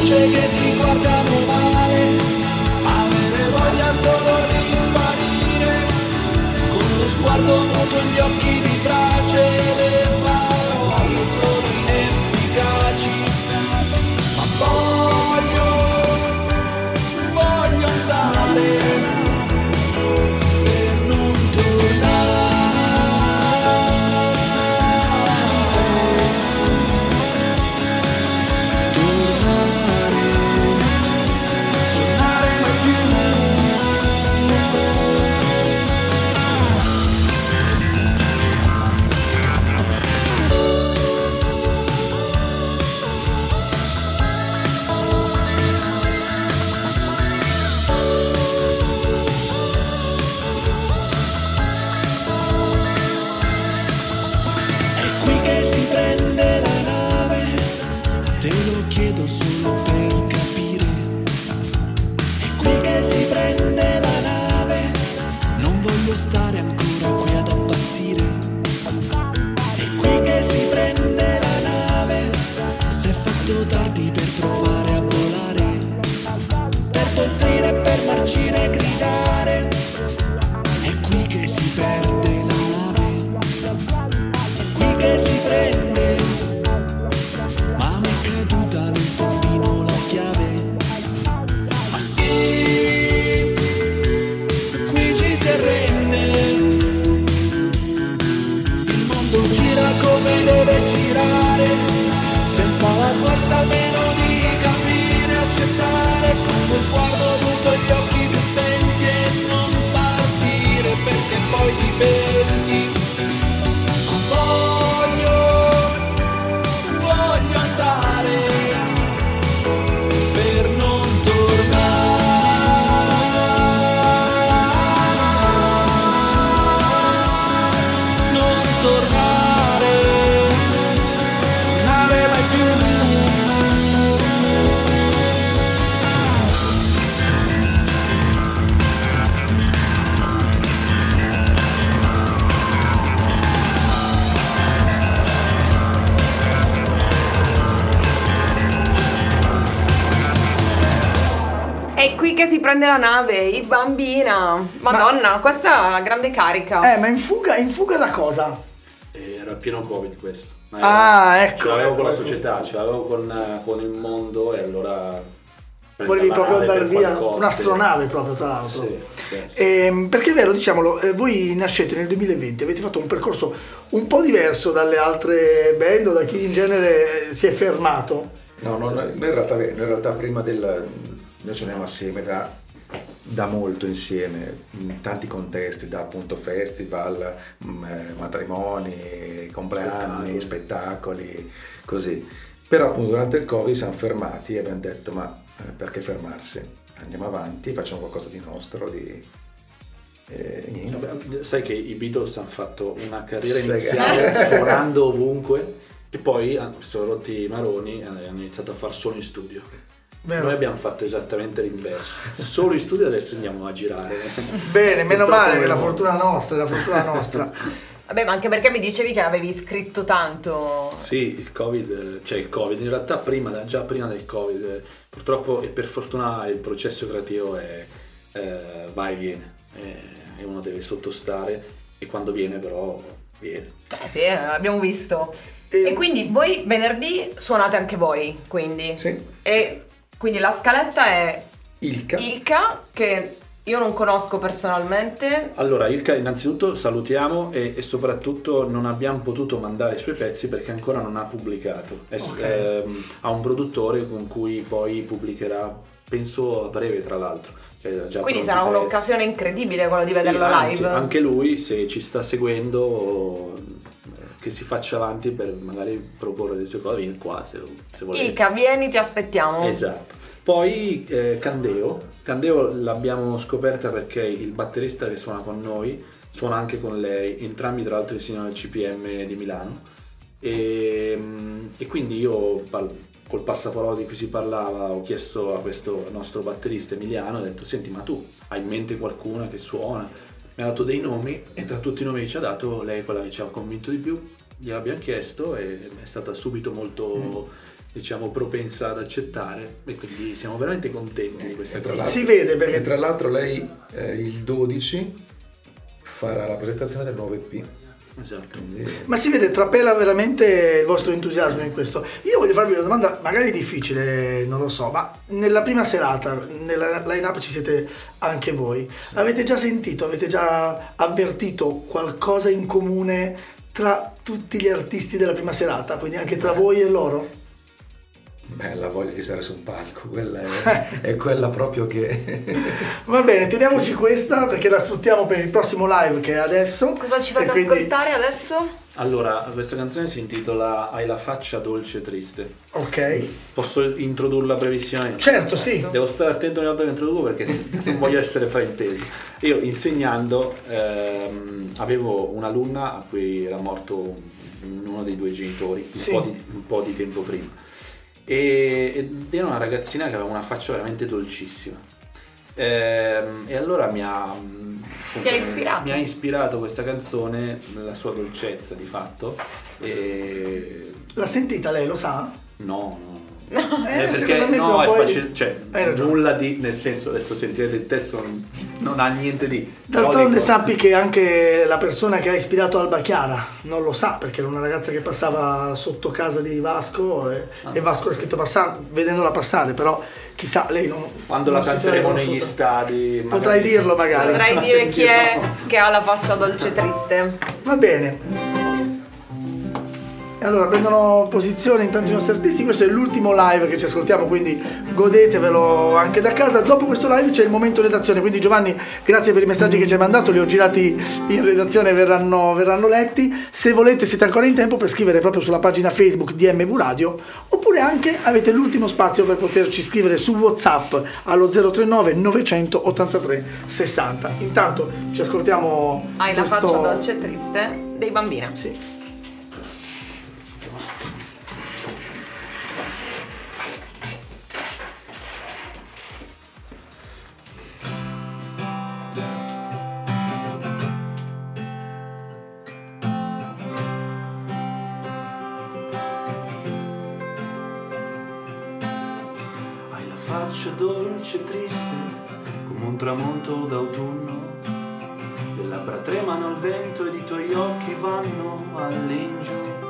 facce che ti guardano male, avere voglia solo di sparire, con lo sguardo muto e gli occhi di brace, le parole sono inefficaci, ma voglio andare per non tornare mai più. È qui che si prende la nave, te lo chiedo solo per capire. È qui che si prende la nave, non voglio stare ancora qui ad appassire. È qui che si prende la nave, se è fatto tardi per provare a volare, per poltrire, per marcire e gridare. È qui che si perde la nave, è qui che si prende, ma mi è caduta nel tombino la chiave. Ma sì, qui ci si arrende, il mondo gira come deve girare, senza la forza almeno di capire, accettare con lo sguardo muto e gli occhi più spenti e non partire perché poi ti penti. Ma voglio andare per non tornare mai più. È qui che si prende la nave, i bambina. Madonna, questa è una grande carica. Ma in fuga da cosa? Era pieno Covid questo. Ecco. Ce l'avevo con la società, ce l'avevo con il mondo e allora... Volevi proprio andare via, un'astronave proprio tra l'altro. Sì. Perché è vero, diciamolo, voi nascete nel 2020, avete fatto un percorso un po' diverso dalle altre band o da chi in genere si è fermato. No, noi in realtà prima noi suoniamo assieme da molto insieme, in tanti contesti, da appunto festival, matrimoni, compleanni, spettacoli, così. Però appunto durante il Covid siamo fermati e abbiamo detto ma perché fermarsi? Andiamo avanti, facciamo qualcosa di nostro, niente. Sai che i Beatles hanno fatto una carriera iniziale suonando ovunque e poi si sono rotti i maroni e hanno iniziato a fare solo in studio. Vero. Noi abbiamo fatto esattamente l'inverso, solo in studio, adesso andiamo a girare. Bene, meno male che la fortuna nostra. Vabbè, ma anche perché mi dicevi che avevi scritto tanto. Sì, il Covid in realtà già prima del Covid, purtroppo e per fortuna il processo creativo va e viene, e uno deve sottostare e quando viene però viene. Bene, l'abbiamo visto. E quindi voi venerdì suonate anche voi, quindi? Sì. E quindi la scaletta è Ilka, che io non conosco personalmente. Allora, Ilka innanzitutto salutiamo e soprattutto non abbiamo potuto mandare i suoi pezzi perché ancora non ha pubblicato. Ha un produttore con cui poi pubblicherà, penso a breve tra l'altro. Quindi sarà un'occasione incredibile quello di vederlo live. Anche lui, se ci sta seguendo, che si faccia avanti per magari proporre le sue cose, vieni qua se vuole. Ilka, vieni, ti aspettiamo. Esatto. Poi Candeo l'abbiamo scoperta perché il batterista che suona con noi suona anche con lei, entrambi tra l'altro insieme al CPM di Milano, e quindi io col passaparola di cui si parlava ho chiesto a questo nostro batterista Emiliano, ho detto senti, ma tu hai in mente qualcuna che suona? Mi ha dato dei nomi e tra tutti i nomi che ci ha dato lei è quella che ci ha convinto di più, gliel'abbiamo chiesto e è stata subito molto diciamo propensa ad accettare, e quindi siamo veramente contenti di questa cosa. Si vede perché tra l'altro lei il 12 farà la presentazione del nuovo EP. Esatto. Ma si vede, trapela veramente il vostro entusiasmo in questo. Io voglio farvi una domanda magari difficile, non lo so, ma nella prima serata, nella line-up ci siete anche voi. Sì. Avete già sentito, avete già avvertito qualcosa in comune tra tutti gli artisti della prima serata, quindi anche tra voi e loro? Beh, la voglia di stare su un palco, quella è quella proprio che... Va bene, teniamoci questa perché la sfruttiamo per il prossimo live che è adesso. Cosa ci fate ascoltare adesso? Allora, questa canzone si intitola Hai la faccia dolce e triste. Ok. Posso introdurla brevissimamente? Certo, sì. Devo stare attento ogni volta che introduco perché non voglio essere fraintesi. Io insegnando avevo un'alunna a cui era morto uno dei due genitori un po' di tempo prima. Ed era una ragazzina che aveva una faccia veramente dolcissima e allora mi ha ispirato questa canzone, la sua dolcezza di fatto. L'ha sentita lei, lo sa? No. Perché no, è facile, cioè nulla di, nel senso, adesso sentirete il testo, non ha niente di. D'altronde sappi che anche la persona che ha ispirato Alba Chiara non lo sa, perché era una ragazza che passava sotto casa di Vasco e Vasco ha scritto vedendola passare, però chissà, lei non. Quando non la canteremo negli stadi potrai dirlo magari. Potrai dire chi è che ha la faccia dolce e triste. Va bene. Allora prendono posizione intanto i nostri artisti, questo è l'ultimo live che ci ascoltiamo, quindi godetevelo anche da casa. Dopo questo live c'è il momento redazione, quindi Giovanni, grazie per i messaggi che ci hai mandato, li ho girati in redazione, verranno letti. Se volete siete ancora in tempo per scrivere proprio sulla pagina Facebook di MV Radio, oppure anche avete l'ultimo spazio per poterci scrivere su WhatsApp allo 039 983 60. Intanto ci ascoltiamo Hai la faccia dolce e triste dei Bambina. Sì. Faccia dolce e triste come un tramonto d'autunno, le labbra tremano al vento ed i tuoi occhi vanno all'ingiù.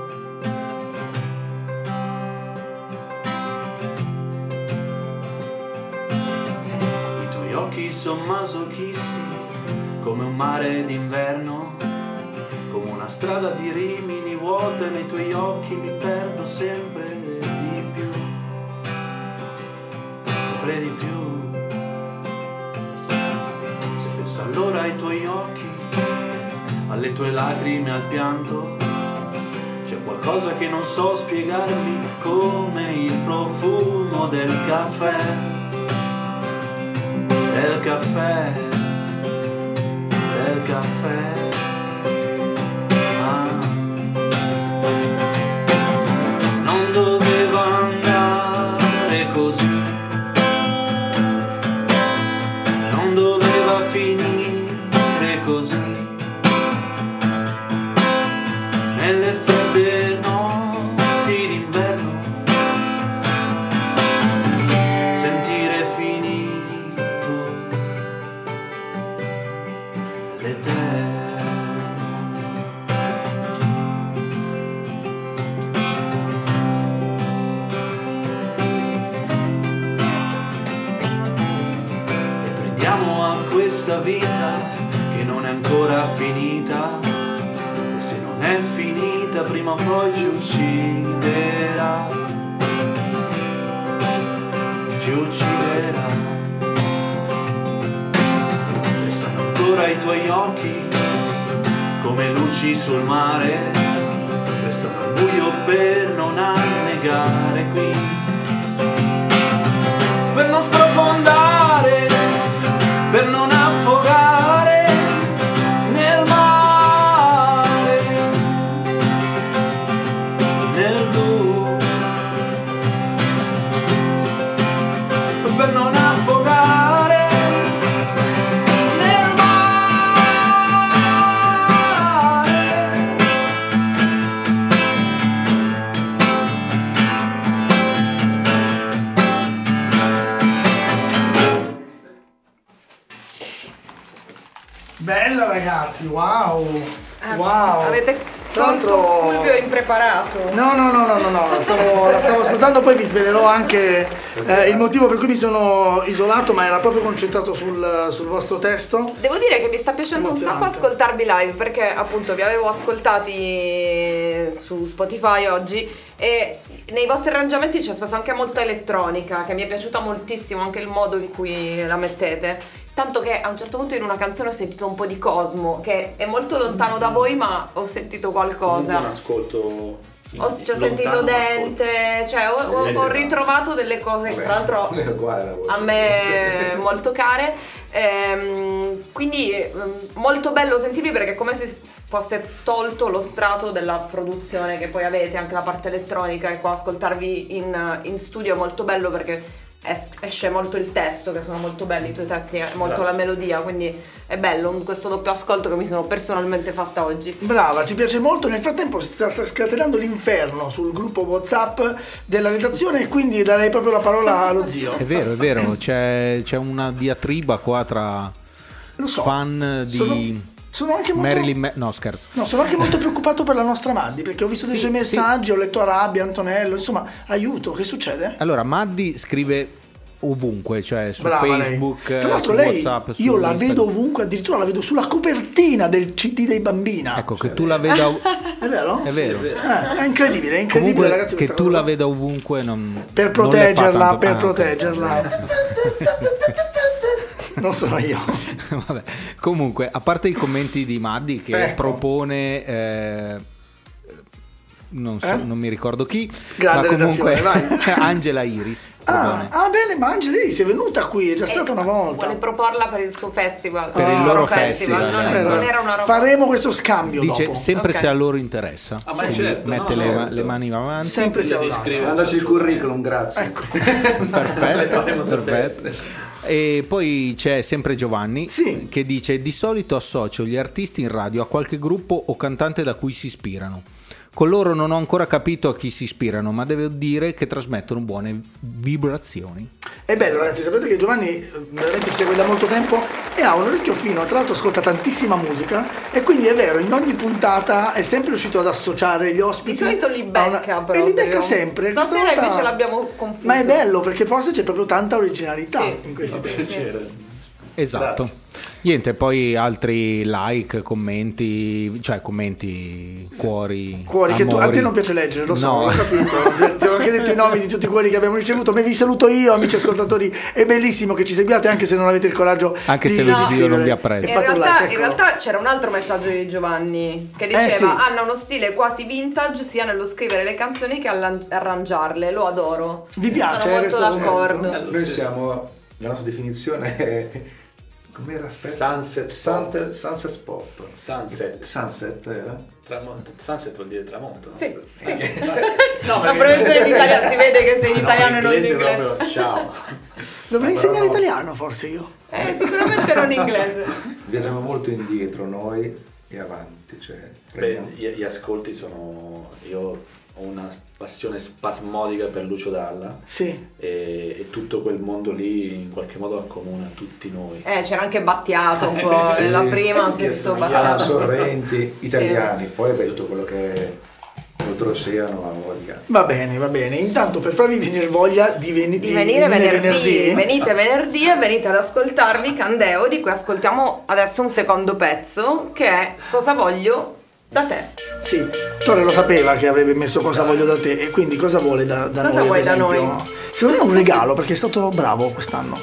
I tuoi occhi son masochisti come un mare d'inverno, come una strada di Rimini vuota, nei tuoi occhi mi perdo sempre di più. Di più. Se penso allora ai tuoi occhi, alle tue lacrime, al pianto, c'è qualcosa che non so spiegarmi, come il profumo del caffè, del caffè, del caffè. Non dovevo andare così, doveva finire così, nelle fredde notti d'inverno, sentire finito l'eterno. Questa vita che non è ancora finita, e se non è finita prima o poi ci ucciderà, ci ucciderà. Restano ancora i tuoi occhi come luci sul mare, restano al buio per non annegare qui, per non sprofondare, per non affogare nel mare, nel blu, per non affogare nel mare. Bella ragazzi, wow. Wow. Avete colto Fulvio impreparato. No, la stavo ascoltando, poi vi svelerò anche il motivo per cui mi sono isolato, ma era proprio concentrato sul vostro testo. Devo dire che mi sta piacendo un sacco ascoltarvi live, perché appunto vi avevo ascoltati su Spotify oggi e nei vostri arrangiamenti c'è spesso anche molta elettronica, che mi è piaciuta moltissimo, anche il modo in cui la mettete. Tanto che a un certo punto in una canzone ho sentito un po' di Cosmo, che è molto lontano da voi, ma ho sentito qualcosa. Un ascolto. Sì, Ho sentito Dente, cioè ho ritrovato delle cose che tra l'altro a me molto care. Quindi molto bello sentirvi, perché è come se fosse tolto lo strato della produzione che poi avete, anche la parte elettronica, e qua ascoltarvi in studio è molto bello, perché esce molto il testo, che sono molto belli i tuoi testi, è molto la melodia, quindi è bello questo doppio ascolto che mi sono personalmente fatta oggi. Brava, ci piace molto. Nel frattempo si sta scatenando l'inferno sul gruppo WhatsApp della redazione, e quindi darei proprio la parola allo zio. È vero, c'è una diatriba qua tra fan di sono anche molto... Marilyn no, scherzo. No, sono anche molto preoccupato per la nostra Maddi, perché ho visto dei suoi messaggi, ho letto Arabia, Antonello, insomma, aiuto, che succede? Allora, Maddi scrive ovunque, cioè su Facebook, tra l'altro su lei, WhatsApp, su io la Instagram. vedo ovunque, addirittura la vedo sulla copertina del CD dei Bambina. Ecco, che tu la veda È vero? È vero. È incredibile, Comunque, ragazzi. che tu la veda ovunque non per non le fa proteggerla, tanto- per ok. proteggerla. Non sono io. Vabbè. Comunque, a parte i commenti di Maddi che propone non mi ricordo chi, Grande ma comunque redazione, Angela Iris propone. Bene, ma Angela Iris è venuta qui, è già stata una volta. Vuole proporla per il suo festival, Per il loro festival, non era una roba. Faremo questo scambio. Dice dopo. sempre Ok. se a loro interessa. ma Quindi certo, mette no, le mani avanti. Sempre se Mandaci il curriculum, grazie. Ecco. Perfetto. E poi c'è sempre Giovanni che dice: di solito associo gli artisti in radio a qualche gruppo o cantante da cui si ispirano. Con loro non ho ancora capito a chi si ispirano, ma devo dire che trasmettono buone vibrazioni. È bello, ragazzi, sapete che Giovanni veramente ci segue da molto tempo e ha un orecchio fino, tra l'altro ascolta tantissima musica, e quindi è vero, in ogni puntata è sempre riuscito ad associare gli ospiti. Di solito li becca, e li becca sempre. Stasera Questa volta- invece l'abbiamo confuso. Ma è bello, perché forse c'è proprio tanta originalità in questi Fa testi. piacere. Esatto. Grazie. Niente, poi altri like, commenti, cioè commenti, cuori, Che tu, a te amori. non piace leggere, lo so, No. l'ho capito. Ti ho anche detto i nomi di tutti quelli che abbiamo ricevuto, ma vi saluto io, amici ascoltatori. È bellissimo che ci seguiate anche se non avete il coraggio Anche di se Dio scrivere. non vi apprezza. E In fate un realtà, like, in eccolo. realtà c'era un altro messaggio di Giovanni che diceva: sì. hanno uno stile quasi vintage sia nello scrivere le canzoni che arrangiarle. Lo adoro. Vi piace Sono molto questo d'accordo. argomento? Noi siamo, la nostra definizione è, com'era, aspetta? Sunset pop. Sunset era? Sunset vuol dire tramonto. No? Sì. No, La professione di italiano, si vede che sei in No, italiano e non in inglese inglese. proprio, ciao. Dovrei insegnare italiano, forse io. Sicuramente non in inglese. Viaggiamo molto indietro noi e avanti, cioè Beh, prendiamo- gli ascolti sono... Io ho una passione spasmodica per Lucio Dalla. Sì. E tutto quel mondo lì in qualche modo accomuna tutti noi. C'era anche Battiato un po'. Sì, La prima ho che sentito Alan Battiato. Sorrenti, italiani, poi beh, tutto quello che è oltreoceano a voglia. Va bene. Intanto, per farvi venire voglia di Di venire venerdì. Venite venerdì e venite ad ascoltarvi Candeo, di cui ascoltiamo adesso un secondo pezzo che è Cosa voglio da te. Sì, Torre lo sapeva che avrebbe messo Cosa voglio da te, e quindi cosa vuole da noi? Cosa ad vuoi da esempio? noi? Secondo me è un regalo, perché è stato bravo quest'anno.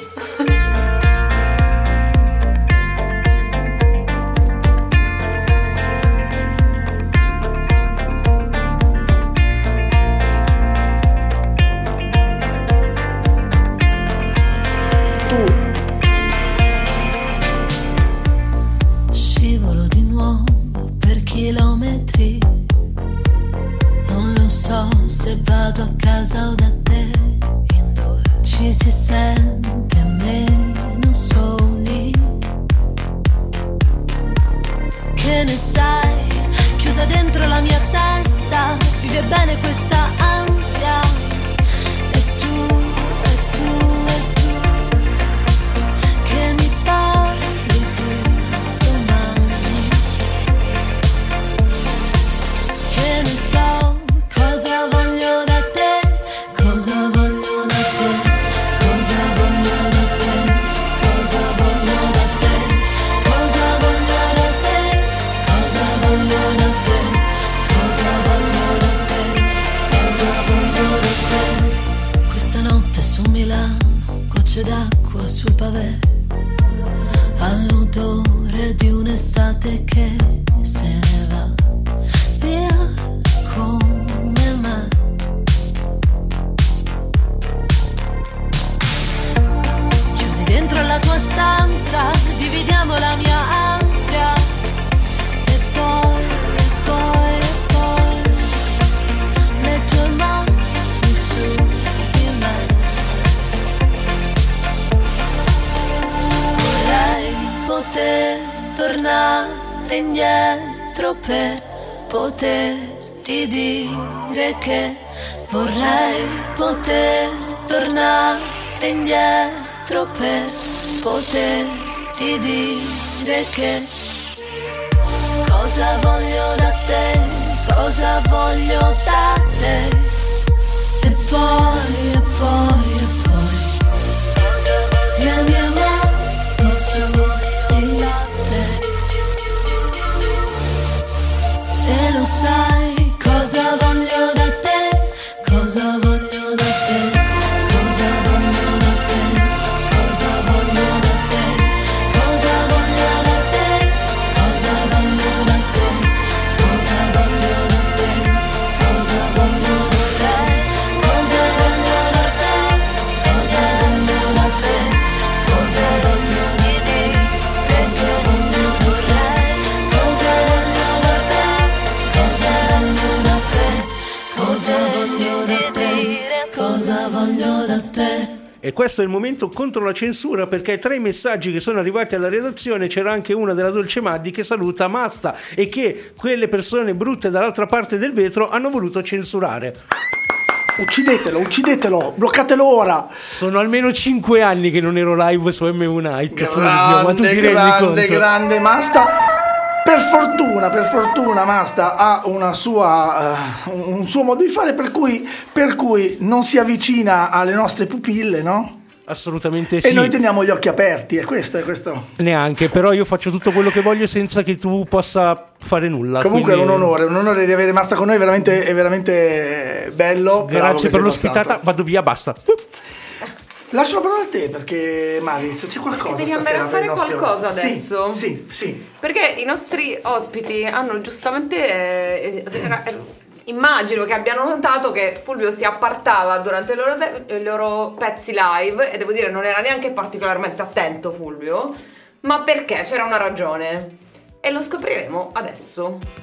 Scivolo di nuovo per chilometri. Non lo so se vado a casa o da te. In due ci si sente meno soli. Che ne sai? Chiusa dentro la mia testa, vive bene questa ansia. E tu, che mi parli di domani. gocce d'acqua sul pavé, all'odore di un'estate che se ne va via come me. Chiusi dentro la tua stanza, dividiamo la mia ansia e poi le tue mani su di me. Vorrei poter tornare indietro per poterti dire che vorrei poter tornare indietro per poterti dire che cosa voglio da te, cosa voglio da te, e poi le mie mani su di te. E lo sai cosa voglio da te, cosa voglio da te, cosa voglio da te, cosa voglio da te, cosa voglio da te, cosa voglio da te, cosa voglio da te, cosa voglio da te, cosa voglio da te, cosa voglio da te, cosa voglio di te, cosa voglio vorrei, cosa voglio da te, cosa voglio da te, cosa voglio da te, cosa voglio da te. E questo è il momento contro la censura, perché tra i messaggi che sono arrivati alla redazione c'era anche una della Dolce Maddi che saluta Masta e che quelle persone brutte dall'altra parte del vetro hanno voluto censurare. Uccidetelo, bloccatelo ora. Sono almeno 5 anni che non ero live su M1 Night. Grande Masta. Per fortuna Masta ha una sua, un suo modo di fare per cui non si avvicina alle nostre pupille, no? Assolutamente sì. E noi teniamo gli occhi aperti, è questo. Neanche, però io faccio tutto quello che voglio senza che tu possa fare nulla. Comunque quindi... è un onore di avere Masta con noi, è veramente bello. Grazie per l'ospitata, vado via, basta. Lascio la parola a te, perché Maris, c'è qualcosa. Devi andare a fare qualcosa adesso. Sì. Perché i nostri ospiti hanno giustamente immagino che abbiano notato che Fulvio si appartava durante i loro pezzi live, e devo dire non era neanche particolarmente attento Fulvio, ma perché c'era una ragione e lo scopriremo adesso.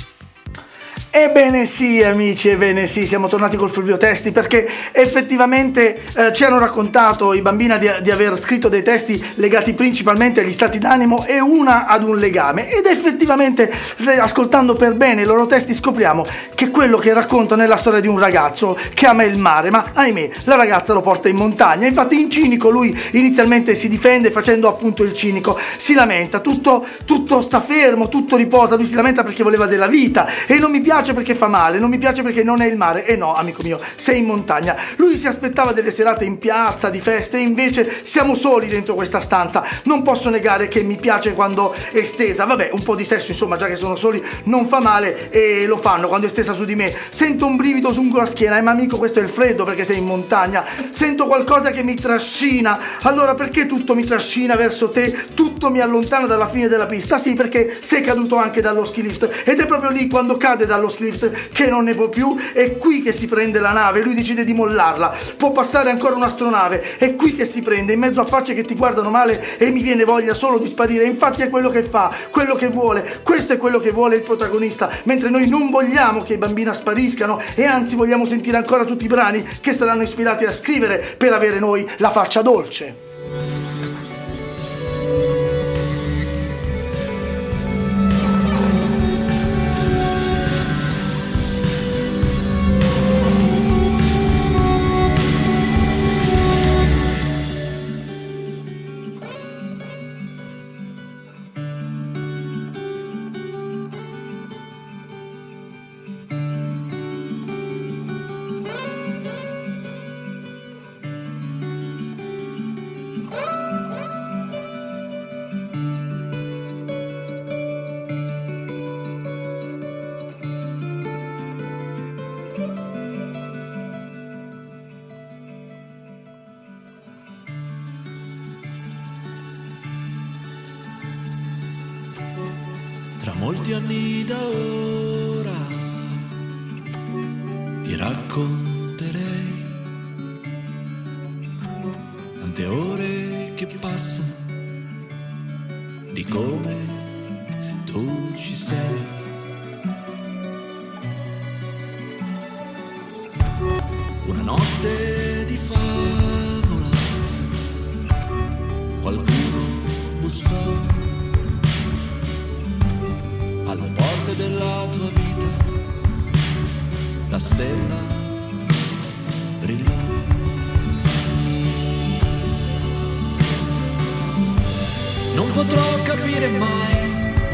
Ebbene sì amici, siamo tornati col Fulvio Testi, perché effettivamente ci hanno raccontato i bambini di aver scritto dei testi legati principalmente agli stati d'animo e una ad un legame, ed effettivamente ascoltando per bene i loro testi scopriamo che quello che raccontano è la storia di un ragazzo che ama il mare, ma ahimè la ragazza lo porta in montagna. Infatti in cinico lui inizialmente si difende facendo appunto il cinico, si lamenta, tutto sta fermo, tutto riposa, lui si lamenta perché voleva della vita e non mi piace perché fa male, non mi piace perché non è il mare. E no, amico mio, sei in montagna. Lui si aspettava delle serate in piazza, di feste, e invece siamo soli dentro questa stanza. Non posso negare che mi piace quando è stesa, vabbè, un po' di sesso insomma, già che sono soli non fa male, e lo fanno quando è stesa su di me. Sento un brivido lungo la schiena, ma amico questo è il freddo perché sei in montagna. Sento qualcosa che mi trascina. Allora perché tutto mi trascina verso te? Tutto mi allontana dalla fine della pista? Sì, perché sei caduto anche dallo ski lift, ed è proprio lì, quando cade dallo ski lift, che non ne può più. È qui che si prende la nave, lui decide di mollarla. Può passare ancora un'astronave, è qui che si prende, in mezzo a facce che ti guardano male, e mi viene voglia solo di sparire. Infatti è quello che fa, quello che vuole. Questo è quello che vuole il protagonista, mentre noi non vogliamo che i bambini spariscano, e anzi vogliamo sentire ancora tutti i brani che saranno ispirati a scrivere per avere noi la faccia dolce. molti anni da ora ti racconterei tante ore che passano, di come tu ci sei. Una notte di favola, qualcuno bussò alle porte della tua vita, la stella brillò. Non potrò capire mai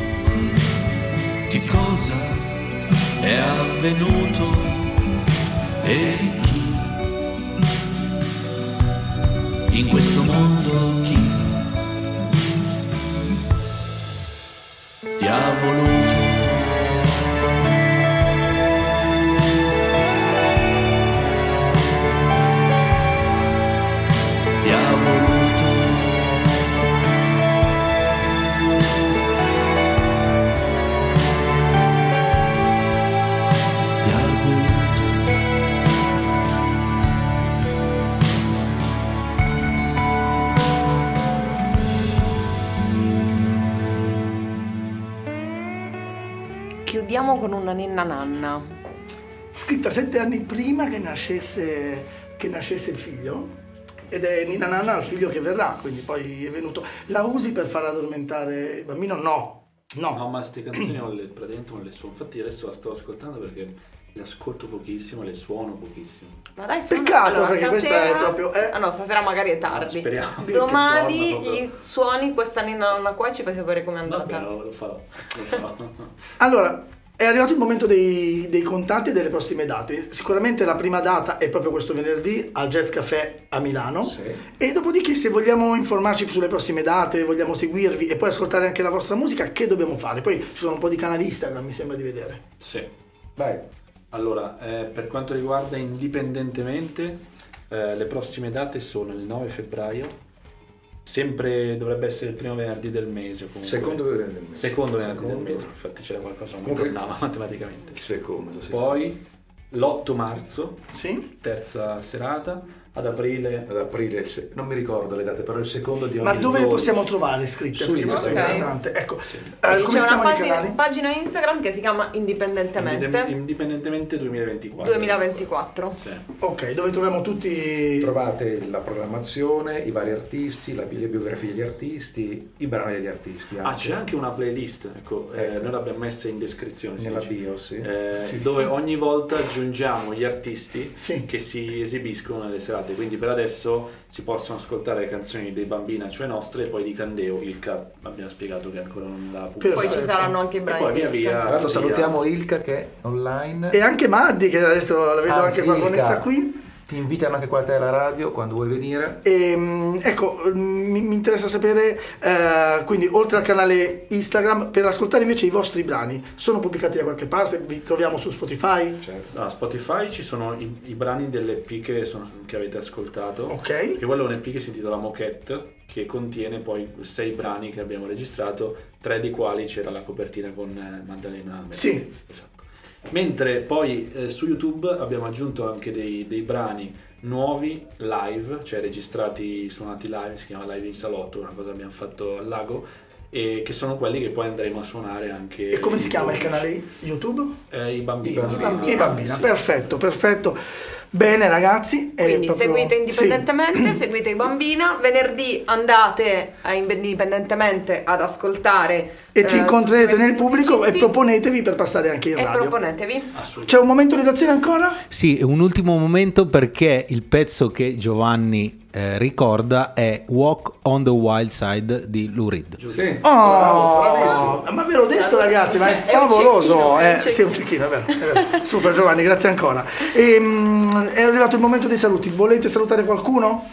che cosa è avvenuto e chi in questo mondo chi ti ha voluto. Ti ha voluto. Chiudiamo con una ninna nanna. Scritta 7 anni prima che nascesse il figlio. Ed è ninna nanna al figlio che verrà, quindi poi è venuto. La usi per far addormentare il bambino? No, ma queste canzoni praticamente non le suono. Infatti adesso la sto ascoltando perché le ascolto pochissimo, le suono pochissimo. Ma dai, peccato, perché questa è proprio... no, stasera magari è tardi. Speriamo. Domani gli suoni questa ninna nanna qua e ci fai sapere com'è andata. Vabbè, lo farò. Allora, è arrivato il momento dei contatti e delle prossime date. Sicuramente la prima data è proprio questo venerdì al Jazz Café a Milano. Sì. E dopodiché, se vogliamo informarci sulle prossime date, vogliamo seguirvi e poi ascoltare anche la vostra musica, che dobbiamo fare? Poi ci sono un po' di canali Instagram, mi sembra di vedere. Sì. Vai. Allora, per quanto riguarda indipendentemente, le prossime date sono il 9 febbraio. Sempre dovrebbe essere il primo venerdì del mese. Comunque. Secondo venerdì del mese. Secondo venerdì del mese, infatti c'era qualcosa che non tornava matematicamente. Secondo, sì. Poi l'8 marzo, sì, terza serata. Ad aprile, non mi ricordo le date, però il secondo di ogni. Ma dove 12. possiamo trovare scritte? Su Instagram. Ecco, sì. Come c'è si una pagina Instagram che si chiama Indipendentemente 2024. Sì. Ok, dove troviamo tutti. Trovate la programmazione, i vari artisti, le biografie degli artisti, i brani degli artisti. Anche. C'è anche una playlist, ecco. Noi l'abbiamo messa in descrizione. Nella bio, sì. Dove ogni volta aggiungiamo gli artisti sì, che si esibiscono nelle serate. Quindi per adesso si possono ascoltare le canzoni dei Bambina, cioè nostre, e poi di Candeo. Ilka abbiamo spiegato che ancora non l'ha pubblicato. Poi ci saranno anche i brani di Ilka. Tra l'altro salutiamo Ilka che è online. E anche Maddi, che adesso la vedo anche qua connessa qui. Ti invitano anche qua a te alla radio quando vuoi venire. Ecco, mi interessa sapere, quindi oltre al canale Instagram, per ascoltare invece i vostri brani, sono pubblicati da qualche parte? Vi troviamo su Spotify? Certo. Spotify ci sono i brani dell'EP che avete ascoltato. Ok. Che quello è un EP che si intitola Moquette, che contiene poi 6 brani che abbiamo registrato, 3 dei quali c'era la copertina con Maddalena. Sì. Esatto. Mentre poi su YouTube abbiamo aggiunto anche dei brani nuovi live, cioè registrati, suonati live, si chiama Live in Salotto, una cosa che abbiamo fatto al lago, e che sono quelli che poi andremo a suonare anche. E come si chiama il canale YouTube? I Bambini. I Bambina, sì. Perfetto. Bene ragazzi, quindi proprio... seguite Indipendentemente, seguite i Bambina, venerdì andate indipendentemente ad ascoltare e ci incontrerete nel pubblico e proponetevi per passare anche in radio. Proponetevi. C'è un momento di d'azione ancora? Sì, un ultimo momento, perché il pezzo che Giovanni ricorda è Walk on the Wild Side di Lou Reed. Sì. Bravissimo. Ma ve l'ho detto ragazzi, ma è favoloso. Sì, è un cecchino, è vero. Super Giovanni, grazie ancora. È arrivato il momento dei saluti. Volete salutare qualcuno?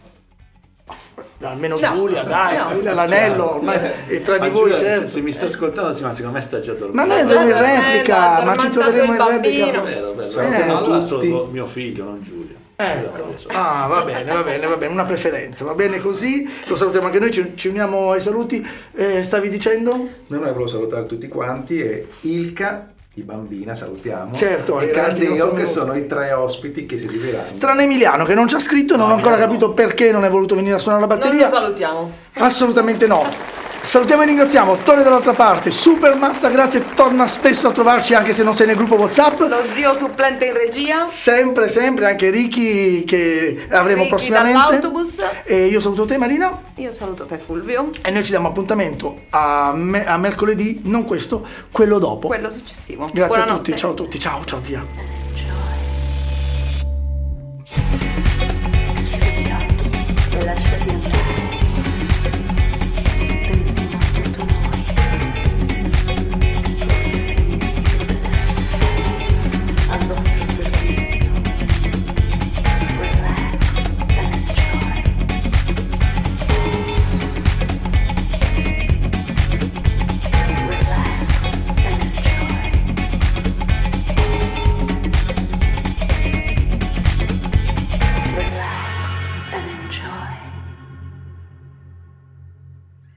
Almeno Giulia, dai, Giulia l'anello, ormai è tra di voi, Giulia, certo. se mi sta ascoltando, secondo me sta già dormendo. Ma noi andremo in replica, ma ci troveremo in replica. Allora solo mio figlio, non Giulia. Ecco, va bene, una preferenza, va bene così, lo salutiamo anche noi, ci uniamo ai saluti. Stavi dicendo? Noi volevo salutare tutti quanti e Ilka, i bambina, salutiamo. Certo, e Candeo, che sono i 3 ospiti che si esibiranno. Tranne Emiliano, che non ci ha scritto, non ho ancora capito perché non è voluto venire a suonare la batteria. Non lo salutiamo. Assolutamente no. Salutiamo e ringraziamo Tore dall'altra parte, Supermasta, grazie, torna spesso a trovarci anche se non sei nel gruppo WhatsApp. Lo zio supplente in regia. Sempre, anche Ricky che avremo prossimamente. Dall'autobus. E io saluto te Marina. Io saluto te Fulvio. E noi ci diamo appuntamento a mercoledì, non questo, quello dopo. Quello successivo. Grazie Buonanotte. a tutti, ciao a tutti, ciao zia.